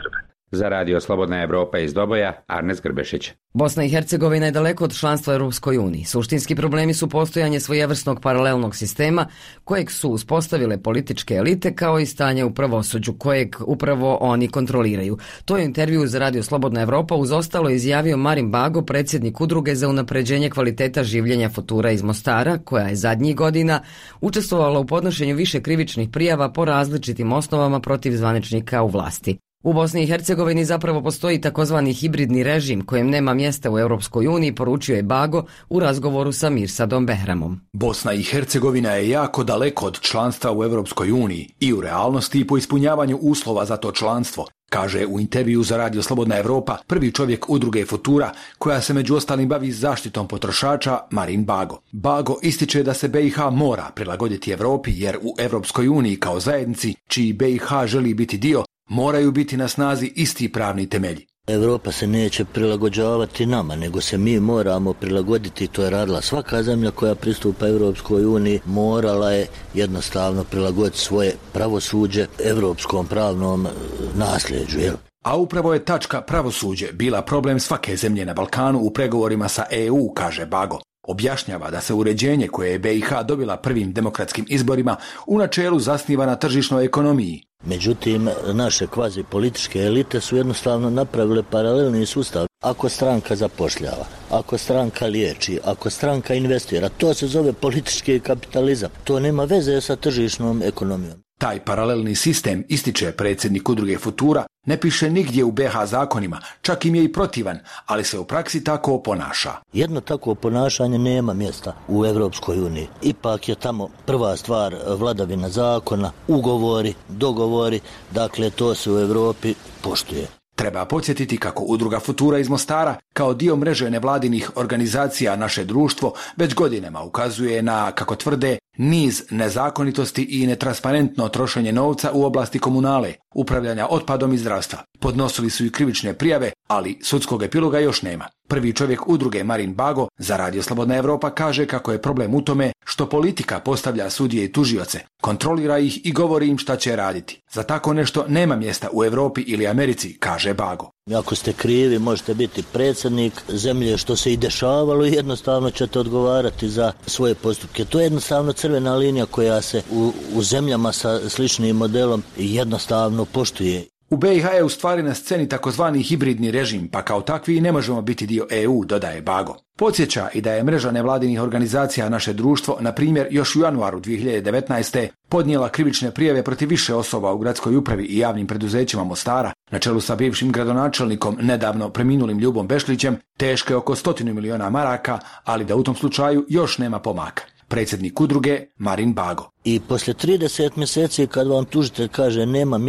Za Radio Slobodna Evropa iz Doboja, Arnes Grbešić. Bosna i Hercegovina je daleko od članstva Europskoj uniji. Suštinski problemi su postojanje svojevrsnog paralelnog sistema kojeg su uspostavile političke elite kao i stanje u pravosuđu kojeg upravo oni kontroliraju. To je intervju za Radio Slobodna Evropa uz ostalo izjavio Marin Bago, predsjednik Udruge za unapređenje kvaliteta življenja Futura iz Mostara, koja je zadnjih godina učestvovala u podnošenju više krivičnih prijava po različitim osnovama protiv zvaničnika u vlasti. U Bosni i Hercegovini zapravo postoji takozvani hibridni režim kojem nema mjesta u Europskoj uniji, poručio je Bago u razgovoru sa Mirsadom Behramom. Bosna i Hercegovina je jako daleko od članstva u Europskoj uniji i u realnosti i po ispunjavanju uslova za to članstvo, kaže u intervju za Radio Slobodna Evropa prvi čovjek Udruge Futura, koja se među ostalim bavi zaštitom potrošača, Marin Bago. Bago ističe da se BiH mora prilagoditi Europi jer u Europskoj uniji kao zajednici, čiji BiH želi biti dio, moraju biti na snazi isti pravni temelji. Europa se neće prilagođavati nama, nego se mi moramo prilagoditi, to je radila svaka zemlja koja pristupa Europskoj uniji, morala je jednostavno prilagoditi svoje pravosuđe europskom pravnom nasljeđu. A upravo je tačka pravosuđe bila problem svake zemlje na Balkanu u pregovorima sa EU, kaže Bago. Objašnjava da se uređenje koje je BiH dobila prvim demokratskim izborima u načelu zasniva na tržišnoj ekonomiji. Međutim, naše kvazi političke elite su jednostavno napravile paralelni sustav. Ako stranka zapošljava, ako stranka liječi, ako stranka investira, to se zove politički kapitalizam. To nema veze sa tržišnom ekonomijom. Taj paralelni sistem, ističe predsjednik Udruge Futura, ne piše nigdje u BiH zakonima, čak im je i protivan, ali se u praksi tako ponaša. Jedno takvo ponašanje nema mjesta u Europskoj uniji. Ipak je tamo prva stvar vladavina zakona, ugovori, dogovori, dakle to se u Europi poštuje. Treba podsjetiti kako Udruga Futura iz Mostara, kao dio mreže nevladinih organizacija Naše društvo, već godinama ukazuje na, kako tvrde, niz nezakonitosti i netransparentno trošenje novca u oblasti komunale, upravljanja otpadom i zdravstva. Podnosili su i krivične prijave, ali sudskog epiloga još nema. Prvi čovjek udruge Marin Bago za Radio Slobodna Evropa kaže kako je problem u tome što politika postavlja sudije i tužioce, kontrolira ih i govori im šta će raditi. Za tako nešto nema mjesta u Europi ili Americi, kaže Bago. Ako ste krivi, možete biti predsjednik zemlje, što se i dešavalo, i jednostavno ćete odgovarati za svoje postupke. To je jednostavno crvena linija koja se u zemljama sa sličnim modelom jednostavno poštuje. U BiH je u stvari na sceni takozvani hibridni režim, pa kao takvi i ne možemo biti dio EU, dodaje Bago. Podsjeća i da je mreža nevladinih organizacija Naše društvo, na primjer, još u januaru 2019. podnijela krivične prijave protiv više osoba u gradskoj upravi i javnim preduzećima Mostara, na čelu sa bivšim gradonačelnikom, nedavno preminulim Ljubom Bešlićem, teške oko 100 miliona maraka, ali da u tom slučaju još nema pomaka. Predsjednik udruge Marin Bago. I poslije 30 mjeseci kad vam tužitelj kaže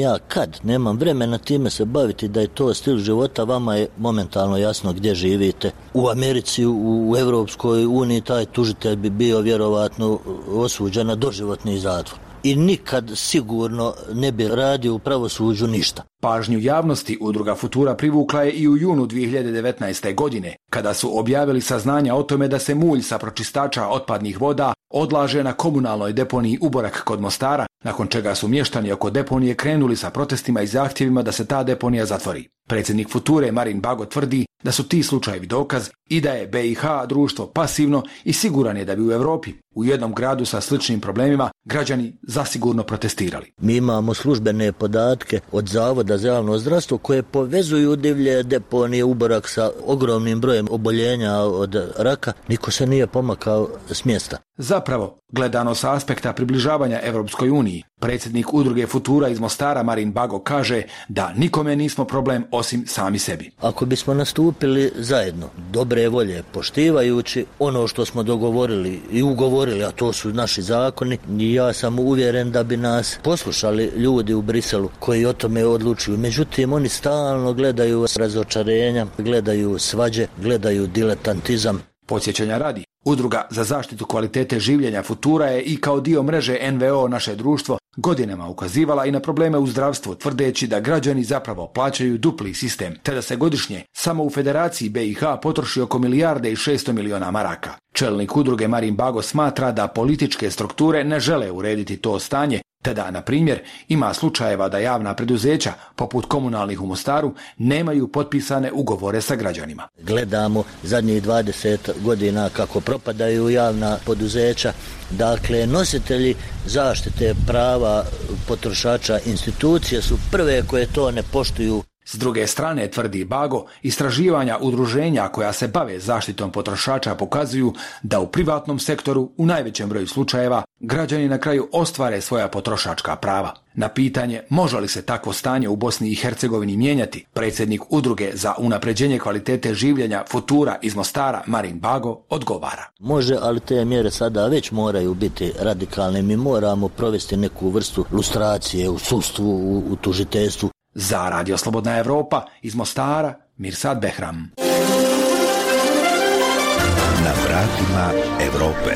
nemam vremena time se baviti, da je to stil života, vama je momentalno jasno gdje živite. U Americi, u Europskoj uniji taj tužitelj bi bio vjerovatno osuđen na doživotni zatvor. I nikad sigurno ne bi radio u pravosuđu ništa. Pažnju javnosti Udruga Futura privukla je i u junu 2019. godine, kada su objavili saznanja o tome da se mulj sa pročistača otpadnih voda odlaže na komunalnoj deponiji Uborak kod Mostara, nakon čega su mještani oko deponije krenuli sa protestima i zahtjevima da se ta deponija zatvori. Predsjednik Future Marin Bago tvrdi da su ti slučajevi dokaz i da je BiH društvo pasivno i siguran je da bi u Europi, u jednom gradu sa sličnim problemima, građani zasigurno protestirali. Mi imamo službene podatke od Zavoda za javno zdravstvo koje povezuju divlje deponije Uborak sa ogromnim brojem oboljenja od raka. Niko se nije pomakao s mjesta. Zapravo, gledano sa aspekta približavanja Europskoj uniji, predsjednik Udruge Futura iz Mostara Marin Bago kaže da nikome nismo problem osim sami sebi. Ako bismo nastupili zajedno, dobre volje, poštivajući ono što smo dogovorili i ugovorili, a to su naši zakoni, ja sam uvjeren da bi nas poslušali ljudi u Briselu koji o tome odlučuju. Međutim, oni stalno gledaju razočarenja, gledaju svađe, gledaju diletantizam. Podsjećanja radi, Udruga za zaštitu kvalitete življenja Futura je i kao dio mreže NVO Naše društvo godinama ukazivala i na probleme u zdravstvu, tvrdeći da građani zapravo plaćaju dupli sistem, te da se godišnje samo u Federaciji BiH potroši oko 1,6 milijarde maraka. Čelnik udruge Marin Bago smatra da političke strukture ne žele urediti to stanje, te da, na primjer, ima slučajeva da javna preduzeća, poput komunalnih u Mostaru, nemaju potpisane ugovore sa građanima. Gledamo zadnjih 20 godina kako propadaju javna poduzeća, dakle nositelji zaštite prava potrošača institucije su prve koje to ne poštuju. S druge strane, tvrdi Bago, istraživanja udruženja koja se bave zaštitom potrošača pokazuju da u privatnom sektoru u najvećem broju slučajeva građani na kraju ostvare svoja potrošačka prava. Na pitanje može li se takvo stanje u Bosni i Hercegovini mijenjati, predsjednik Udruge za unapređenje kvalitete življenja Futura iz Mostara Marin Bago odgovara. Može, ali te mjere sada već moraju biti radikalne. Mi moramo provesti neku vrstu lustracije u sudstvu, u tužiteljstvu. Za Radio Slobodna Evropa iz Mostara, Mirsad Behram. Na vratima Evrope.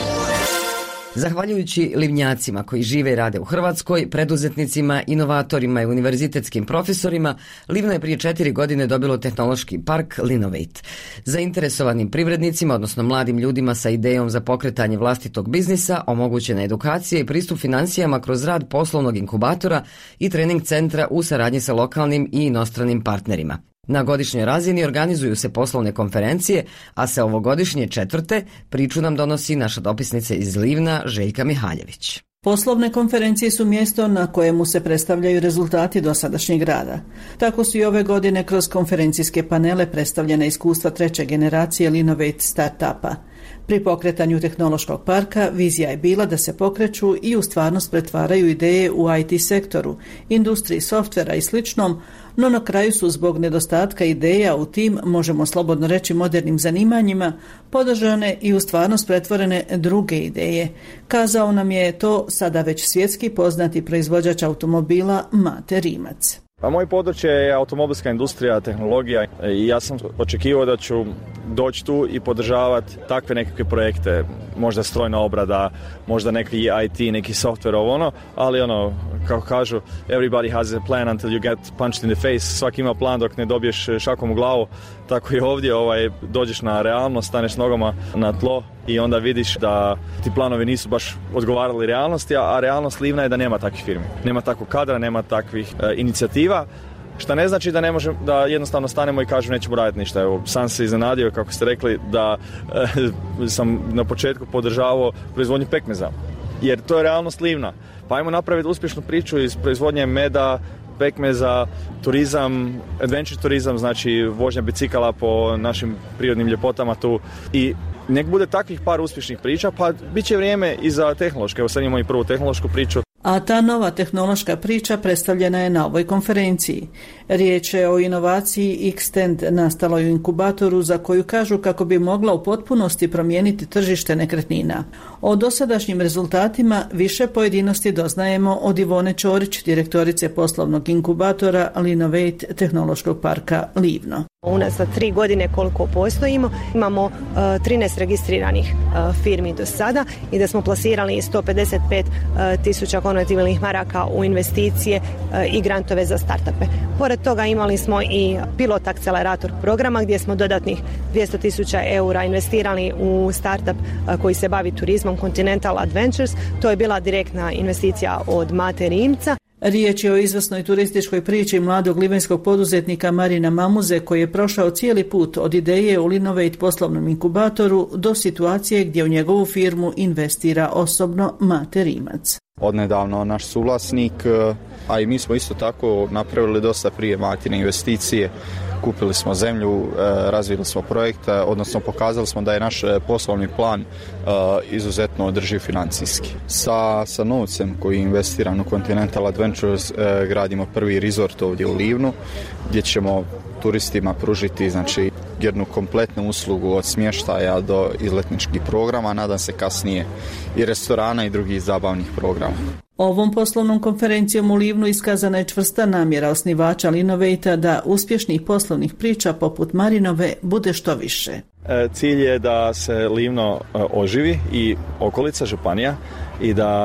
Zahvaljujući Livnjacima koji žive i rade u Hrvatskoj, preduzetnicima, inovatorima i univerzitetskim profesorima, Livno je prije 4 godine dobilo tehnološki park Linovate. Zainteresovanim privrednicima, odnosno mladim ljudima sa idejom za pokretanje vlastitog biznisa, omogućena edukacija i pristup financijama kroz rad poslovnog inkubatora i trening centra u saradnji sa lokalnim i inostranim partnerima. Na godišnjoj razini organizuju se poslovne konferencije, a sa ovogodišnje 4. priču nam donosi naša dopisnica iz Livna, Željka Mihaljević. Poslovne konferencije su mjesto na kojemu se predstavljaju rezultati dosadašnjeg rada. Tako su i ove godine kroz konferencijske panele predstavljena iskustva 3. generacije Linovate startupa. Pri pokretanju tehnološkog parka vizija je bila da se pokreću i u stvarnost pretvaraju ideje u IT sektoru, industriji softvera i sličnom, no na kraju su zbog nedostatka ideja u tim, možemo slobodno reći, modernim zanimanjima, podržane i u stvarnost pretvorene druge ideje. Kazao nam je to sada već svjetski poznati proizvođač automobila Mate Rimac. Pa moje područje je automobilska industrija, tehnologija i ja sam očekivao da ću doći tu i podržavati takve nekakve projekte, možda strojna obrada, možda neki IT, neki software, ali kako kažu, everybody has a plan until you get punched in the face, svaki ima plan dok ne dobiješ šakom u glavu, tako i ovdje dođeš na realnost, staneš nogama na tlo i onda vidiš da ti planovi nisu baš odgovarali realnosti, a realnost Livna je da nema takvih firmi, nema takvog kadra, nema takvih inicijativa. Što ne znači da ne možemo, da jednostavno stanemo i kažemo nećemo raditi ništa. Evo, sam se iznenadio, kako ste rekli, da sam na početku podržavao proizvodnju pekmeza. Jer to je realnost Livna. Pa ajmo napraviti uspješnu priču iz proizvodnje meda, pekmeza, turizam, adventure turizam, znači vožnja bicikala po našim prirodnim ljepotama tu. I nek bude takvih par uspješnih priča, pa bit će vrijeme i za tehnološke. Evo sad imamo i prvu tehnološku priču. A ta nova tehnološka priča predstavljena je na ovoj konferenciji. Riječ je o inovaciji Xtend nastaloj u inkubatoru za koju kažu kako bi mogla u potpunosti promijeniti tržište nekretnina. O dosadašnjim rezultatima više pojedinosti doznajemo od Ivone Ćorić, direktorice poslovnog inkubatora Linovate tehnološkog parka Livno. Unazad 3 godine koliko postojimo, imamo 13 registriranih firmi do sada i da smo plasirali 155.000 konvertibilnih maraka u investicije i grantove za startupe. Pored toga imali smo i pilot akcelerator programa gdje smo dodatnih 200.000 eura investirali u startup koji se bavi turizmom, Continental Adventures. To je bila direktna investicija od Mate Rimca. Riječ je o izvrsnoj turističkoj priči mladog livanjskog poduzetnika Marina Mamuze koji je prošao cijeli put od ideje u Linovate poslovnom inkubatoru do situacije gdje u njegovu firmu investira osobno Mate Rimac. Odnedavno naš suvlasnik, a i mi smo isto tako napravili dosta prije Matine investicije. Kupili smo zemlju, razvili smo projekte, odnosno pokazali smo da je naš poslovni plan izuzetno održiv financijski. Sa novcem koji je investiran u Continental Adventures gradimo prvi resort ovdje u Livnu, gdje ćemo turistima pružiti jednu kompletnu uslugu od smještaja do izletničkih programa, nadam se kasnije i restorana i drugih zabavnih programa. Ovom poslovnom konferencijom u Livnu iskazana je čvrsta namjera osnivača Linovate da uspješnih poslovnih priča poput Marinove bude što više. Cilj je da se Livno oživi i okolica županija i da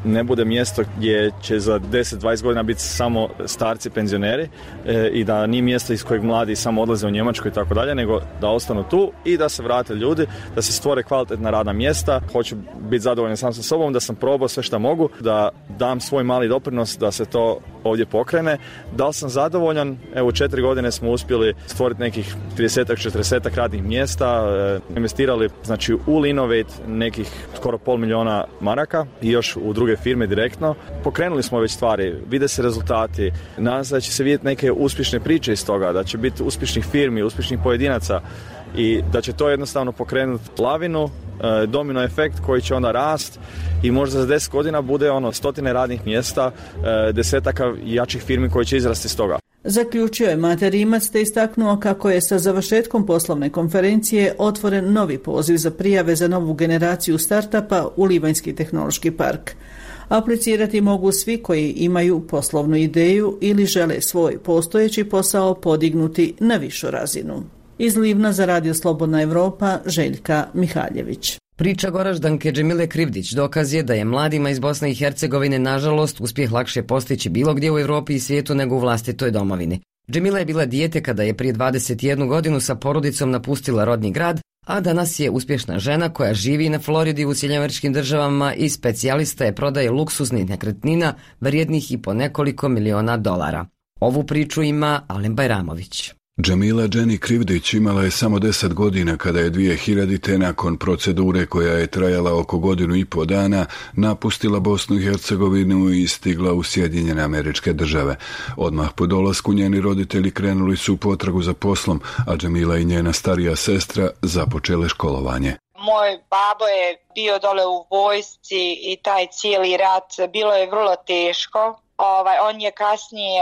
ne bude mjesto gdje će za 10-20 godina biti samo starci penzioneri i da nije mjesto iz kojeg mladi samo odlaze u Njemačku i tako dalje, nego da ostanu tu i da se vrate ljudi, da se stvore kvalitetna radna mjesta. Hoću biti zadovoljan sam sa sobom, da sam probao sve što mogu, da dam svoj mali doprinos da se to ovdje pokrene. Da li sam zadovoljan? Evo, 4 godine smo uspjeli stvoriti nekih 30-40 radnih mjesta, investirali znači u Linovate nekih skoro $500,000 maraka i još u druge firme direktno. Pokrenuli smo već stvari, vide se rezultati, nadam se da će se vidjeti neke uspješne priče iz toga, da će biti uspješnih firmi, uspješnih pojedinaca i da će to jednostavno pokrenuti lavinu, domino efekt koji će onda rast i možda za 10 godina bude stotine radnih mjesta, desetaka jačih firmi koji će izrasti iz toga. Zaključio je Mate Rimac te istaknuo kako je sa završetkom poslovne konferencije otvoren novi poziv za prijave za novu generaciju startupa u Livanjski tehnološki park. Aplicirati mogu svi koji imaju poslovnu ideju ili žele svoj postojeći posao podignuti na višu razinu. Iz Livna za Radio Slobodna Evropa, Željka Mihaljević. Priča Goraždanke Džemile Krivdić dokaz je da je mladima iz Bosne i Hercegovine nažalost uspjeh lakše postići bilo gdje u Europi i svijetu nego u vlastitoj domovini. Džemila je bila dijete kada je prije 21 godinu sa porodicom napustila rodni grad, a danas je uspješna žena koja živi na Floridi u Sjedinjenim Državama i specijalista je prodaje luksuznih nekretnina vrijednih i po nekoliko miliona dolara. Ovu priču ima Alen Bajramović. Džemila Dženi Krivdić imala je samo 10 godina kada je 2000. nakon procedure koja je trajala oko 1,5 dana napustila Bosnu i Hercegovinu i stigla u Sjedinjene Američke Države. Odmah po dolasku njeni roditelji krenuli su u potragu za poslom, a Džemila i njena starija sestra započele školovanje. Moj babo je bio dole u vojsci i taj cijeli rat bilo je vrlo teško. On je kasnije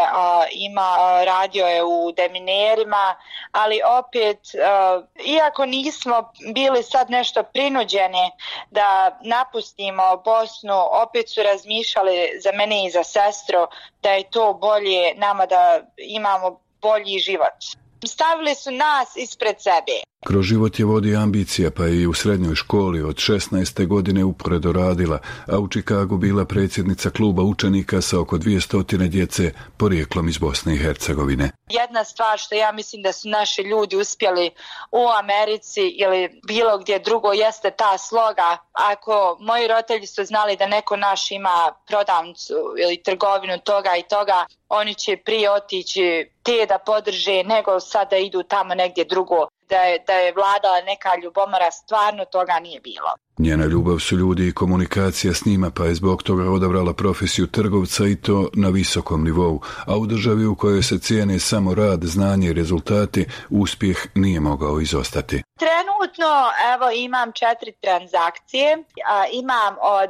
radio je u deminerima, ali opet, iako nismo bili sad nešto prinuđeni da napustimo Bosnu, opet su razmišljali za mene i za sestru da je to bolje nama, da imamo bolji život. Stavili su nas ispred sebe. Kroz život je vodi ambicija, pa i u srednjoj školi od 16. godine uporedo radila, a u Čikagu bila predsjednica kluba učenika sa oko 200 djece porijeklom iz Bosne i Hercegovine. Jedna stvar što ja mislim da su naši ljudi uspjeli u Americi ili bilo gdje drugo jeste ta sloga. Ako moji roditelji su znali da neko naš ima prodavnicu ili trgovinu toga i toga, oni će prije otići te da podrže nego sad da idu tamo negdje drugo. Da je vladala neka ljubomora, stvarno toga nije bilo. Njena ljubav su ljudi i komunikacija s njima, pa je zbog toga odabrala profesiju trgovca i to na visokom nivou, a u državi u kojoj se cijene samo rad, znanje i rezultati, uspjeh nije mogao izostati. Trenutno, imam 4 transakcije, imam od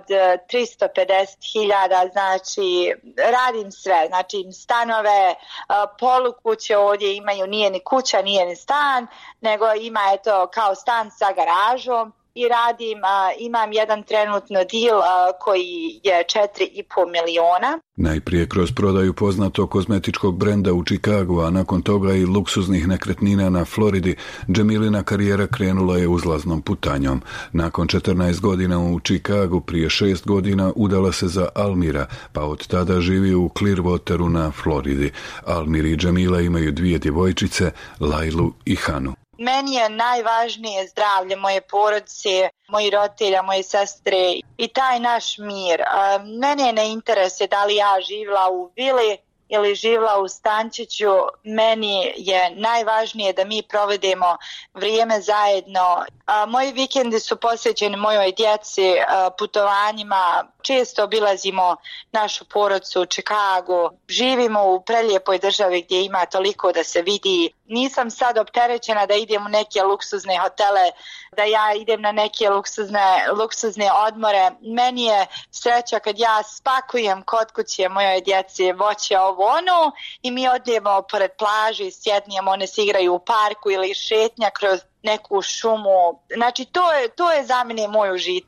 350.000, znači radim sve, znači stanove, polukuće ovdje imaju, nije ni kuća, nije ni stan, nego ima kao stan sa garažom. I radim, imam jedan trenutno deal koji je 4,5 miliona. Najprije kroz prodaju poznatog kozmetičkog brenda u Čikagu, a nakon toga i luksuznih nekretnina na Floridi, Džemilina karijera krenula je uzlaznom putanjom. Nakon 14 godina u Čikagu, prije 6 godina udala se za Almira, pa od tada živi u Clearwateru na Floridi. Almir i Džemila imaju 2 djevojčice, Lajlu i Hanu. Meni je najvažnije zdravlje moje porodice, moji roditelja, moje sestre i taj naš mir. Mene ne interesuje da li ja živjela u vili ili živjela u stančiću. Meni je najvažnije da mi provedemo vrijeme zajedno. Moji vikendi su posvećeni mojoj djeci, putovanjima. Često obilazimo našu porodicu u Čikagu. Živimo u prelijepoj državi gdje ima toliko da se vidi. Nisam sad opterećena da idem u neke luksuzne hotele, da ja idem na neke luksuzne odmore. Meni je sreća kad ja spakujem kod kuće mojoj djeci voće ovo ono i mi odemo pored plaže i sjednijemo, one se igraju u parku ili šetnja kroz neku šumu. Znači to je za mene moj užitak.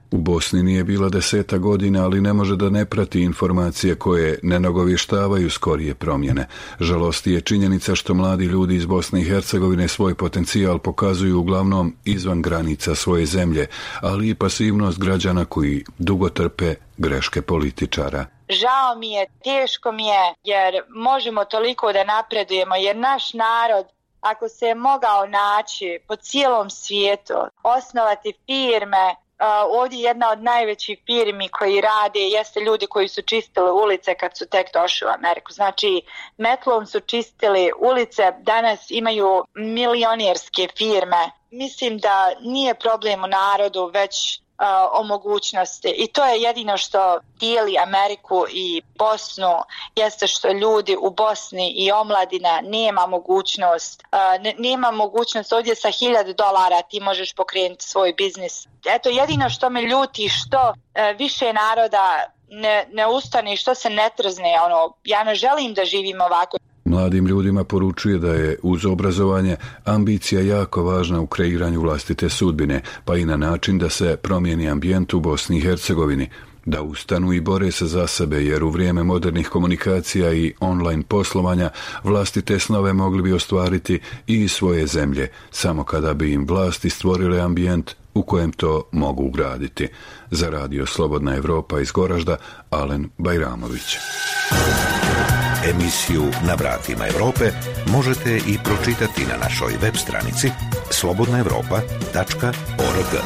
U Bosni nije bila 10 godina, ali ne može da ne prati informacije koje ne nagovještavaju skorije promjene. Žalosti je činjenica što mladi ljudi iz Bosne i Hercegovine svoj potencijal pokazuju uglavnom izvan granica svoje zemlje, ali i pasivnost građana koji dugo trpe greške političara. Žao mi je, teško mi je, jer možemo toliko da napredujemo, jer naš narod, ako se je mogao naći po cijelom svijetu, osnovati firme, ovdje jedna od najvećih firmi koji rade jeste ljudi koji su čistili ulice kad su tek došli u Ameriku. Znači, metlom su čistili ulice, danas imaju milionirske firme. Mislim da nije problem u narodu, već o mogućnosti. I to je jedino što dijeli Ameriku i Bosnu, jeste što ljudi u Bosni i omladina nema mogućnost ovdje sa $1,000 ti možeš pokrenuti svoj biznis. Eto, jedino što me ljuti, što više naroda ne ustane i što se ne trzne. Ja ne želim da živim ovako. Mladim ljudima poručuje da je uz obrazovanje ambicija jako važna u kreiranju vlastite sudbine, pa i na način da se promijeni ambijent u Bosni i Hercegovini, da ustanu i bore se za sebe, jer u vrijeme modernih komunikacija i online poslovanja vlastite snove mogli bi ostvariti i iz svoje zemlje, samo kada bi im vlasti stvorile ambijent u kojem to mogu ugraditi. Za Radio Slobodna Evropa iz Goražda, Alen Bajramović. Emisiju Na vratima Europe možete i pročitati na našoj web stranici slobodnaevropa.org.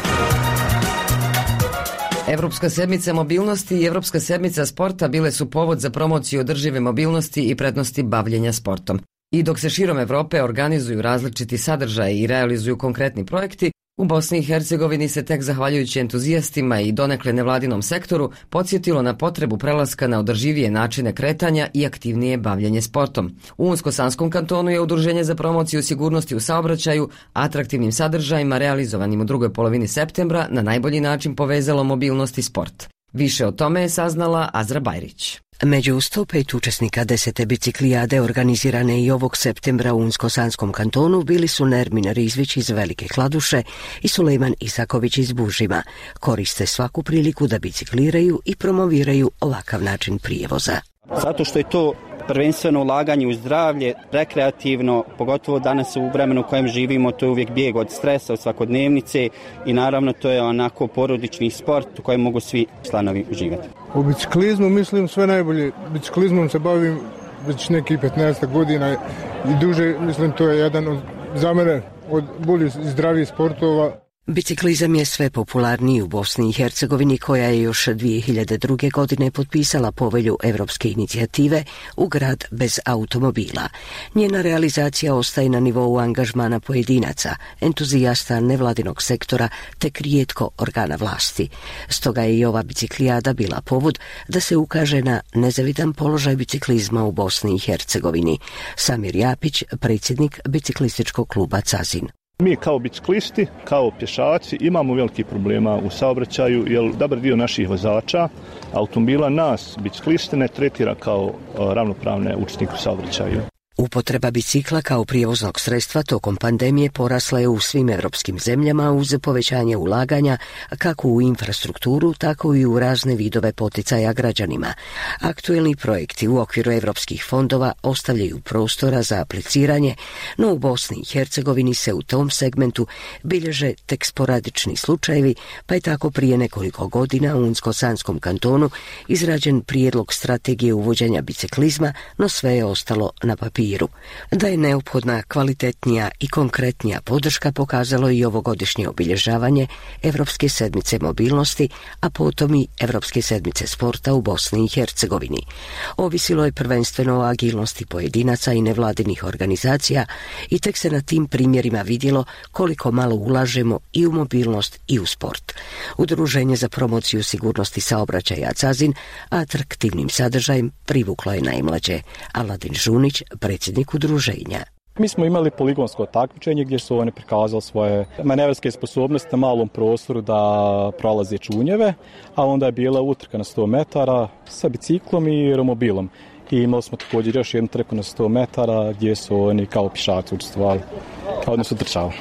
Evropska sedmica mobilnosti i Evropska sedmica sporta bile su povod za promociju održive mobilnosti i prednosti bavljenja sportom. I dok se širom Evrope organizuju različiti sadržaji i realizuju konkretni projekti, u Bosni i Hercegovini se tek zahvaljujući entuzijastima i donekle nevladinom sektoru podsjetilo na potrebu prelaska na održivije načine kretanja i aktivnije bavljenje sportom. U Unsko-Sanskom kantonu je Udruženje za promociju sigurnosti u saobraćaju atraktivnim sadržajima realizovanim u drugoj polovini septembra na najbolji način povezalo mobilnost i sport. Više o tome je saznala Azra Bajrić. Među 105 učesnika 10. biciklijade organizirane i ovog septembra u Unsko-Sanskom kantonu bili su Nermin Rizvić iz Velike Kladuše i Sulejman Isaković iz Bužima. Koriste svaku priliku da bicikliraju i promoviraju ovakav način prijevoza. Zato što je to prvenstveno ulaganje u zdravlje, rekreativno, pogotovo danas u vremenu u kojem živimo, to je uvijek bijeg od stresa, od svakodnevnice i naravno to je onako porodični sport u kojem mogu svi članovi uživati. U biciklizmu mislim sve najbolje. Biciklizmom se bavim već nekih 15 godina i duže, mislim to je jedan za mene od boljih i zdravih sportova. Biciklizam je sve popularniji u Bosni i Hercegovini, koja je još 2002. godine potpisala povelju Evropske inicijative u grad bez automobila. Njena realizacija ostaje na nivou angažmana pojedinaca, entuzijasta nevladinog sektora te rijetko organa vlasti. Stoga je i ova biciklijada bila povod da se ukaže na nezavidan položaj biciklizma u Bosni i Hercegovini. Samir Japić, predsjednik biciklističkog kluba Cazin. Mi kao biciklisti, kao pješaci imamo veliki problema u saobraćaju jer dobar dio naših vozača automobila nas, bicikliste, ne tretira kao ravnopravne učesnike u saobraćaju. Upotreba bicikla kao prijevoznog sredstva tokom pandemije porasla je u svim evropskim zemljama uz povećanje ulaganja kako u infrastrukturu, tako i u razne vidove poticaja građanima. Aktuelni projekti u okviru evropskih fondova ostavljaju prostora za apliciranje, no u Bosni i Hercegovini se u tom segmentu bilježe tek sporadični slučajevi, pa je tako prije nekoliko godina u Unsko-Sanskom kantonu izrađen prijedlog strategije uvođenja biciklizma, no sve je ostalo na papiru. Da je neophodna kvalitetnija i konkretnija podrška pokazalo i ovogodišnje obilježavanje Evropske sedmice mobilnosti, a potom i Evropske sedmice sporta u Bosni i Hercegovini. Ovisilo je prvenstveno o agilnosti pojedinaca i nevladinih organizacija i tek se na tim primjerima vidjelo koliko malo ulažemo i u mobilnost i u sport. Udruženje za promociju sigurnosti saobraćaja Cazin atraktivnim sadržajem privuklo je najmlađe. Aladin Žunić, predsjednik udruženja. Mi smo imali poligonsko takmičenje gdje su oni prikazali svoje manevarske sposobnosti na malom prostoru da prolaze čunjeve, a onda je bila utrka na 100 metara sa biciklom i romobilom. I imali smo također još jednu trku na 100 metara gdje su oni kao pješaci učestvovali, odnosno trčali.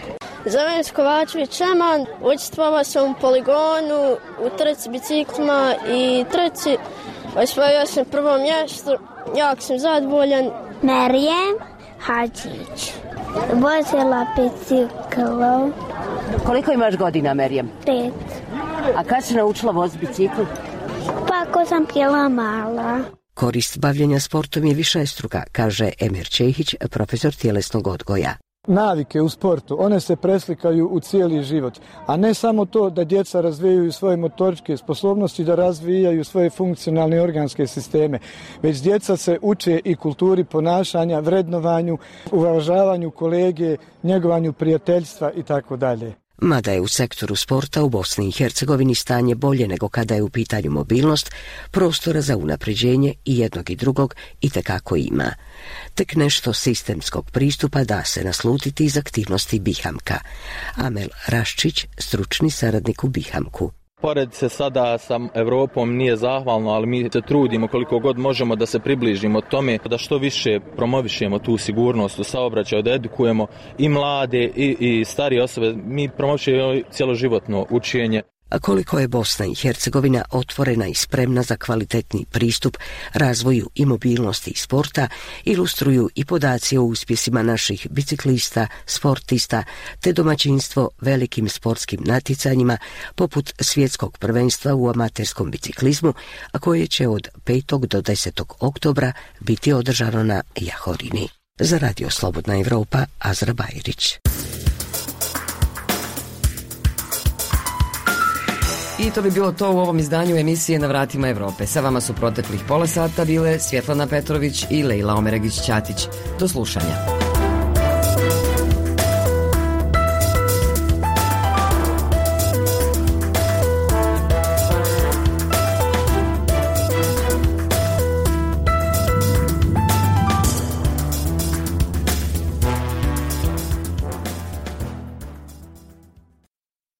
Zovem se Kovačević Šeman, učestvovao sam u poligonu, u trci biciklima i trci. Osvojio sam prvo mjesto, jako sam zadovoljan. Merijem Hadžić, vozila biciklo. Koliko imaš godina, Merijem? 5. A kad si naučila voziti bicikl? Pa ako sam bila mala. Korist bavljenja sportom je višestruka, kaže Emir Čehić, profesor tjelesnog odgoja. Navike u sportu, one se preslikaju u cijeli život, a ne samo to da djeca razvijaju svoje motoričke sposobnosti, da razvijaju svoje funkcionalne organske sisteme, već djeca se uče i kulturi ponašanja, vrednovanju, uvažavanju kolege, njegovanju prijateljstva i tako dalje. Mada je u sektoru sporta u Bosni i Hercegovini stanje bolje nego kada je u pitanju mobilnost, prostora za unapređenje i jednog i drugog itekako ima. Tek nešto sistemskog pristupa da se naslutiti iz aktivnosti Bihamka. Amel Raščić, stručni saradnik u Bihamku. Pored se sada sa Evropom nije zahvalno, ali mi se trudimo koliko god možemo da se približimo tome, da što više promovišemo tu sigurnost u saobraćaju, da edukujemo i mlade i starije osobe. Mi promovišemo cjeloživotno učenje. A koliko je Bosna i Hercegovina otvorena i spremna za kvalitetni pristup razvoju i mobilnosti i sporta, ilustruju i podaci o uspjesima naših biciklista, sportista, te domaćinstvo velikim sportskim natjecanjima poput svjetskog prvenstva u amaterskom biciklizmu, a koje će od 5. do 10. oktobra biti održano na Jahorini. Za Radio Slobodna Evropa, Azra Bajrić. I to bi bilo to u ovom izdanju emisije Na vratima Evrope. Sa vama su proteklih pola sata bile Svjetlana Petrović i Lejla Omeregić-Ćatić. Do slušanja.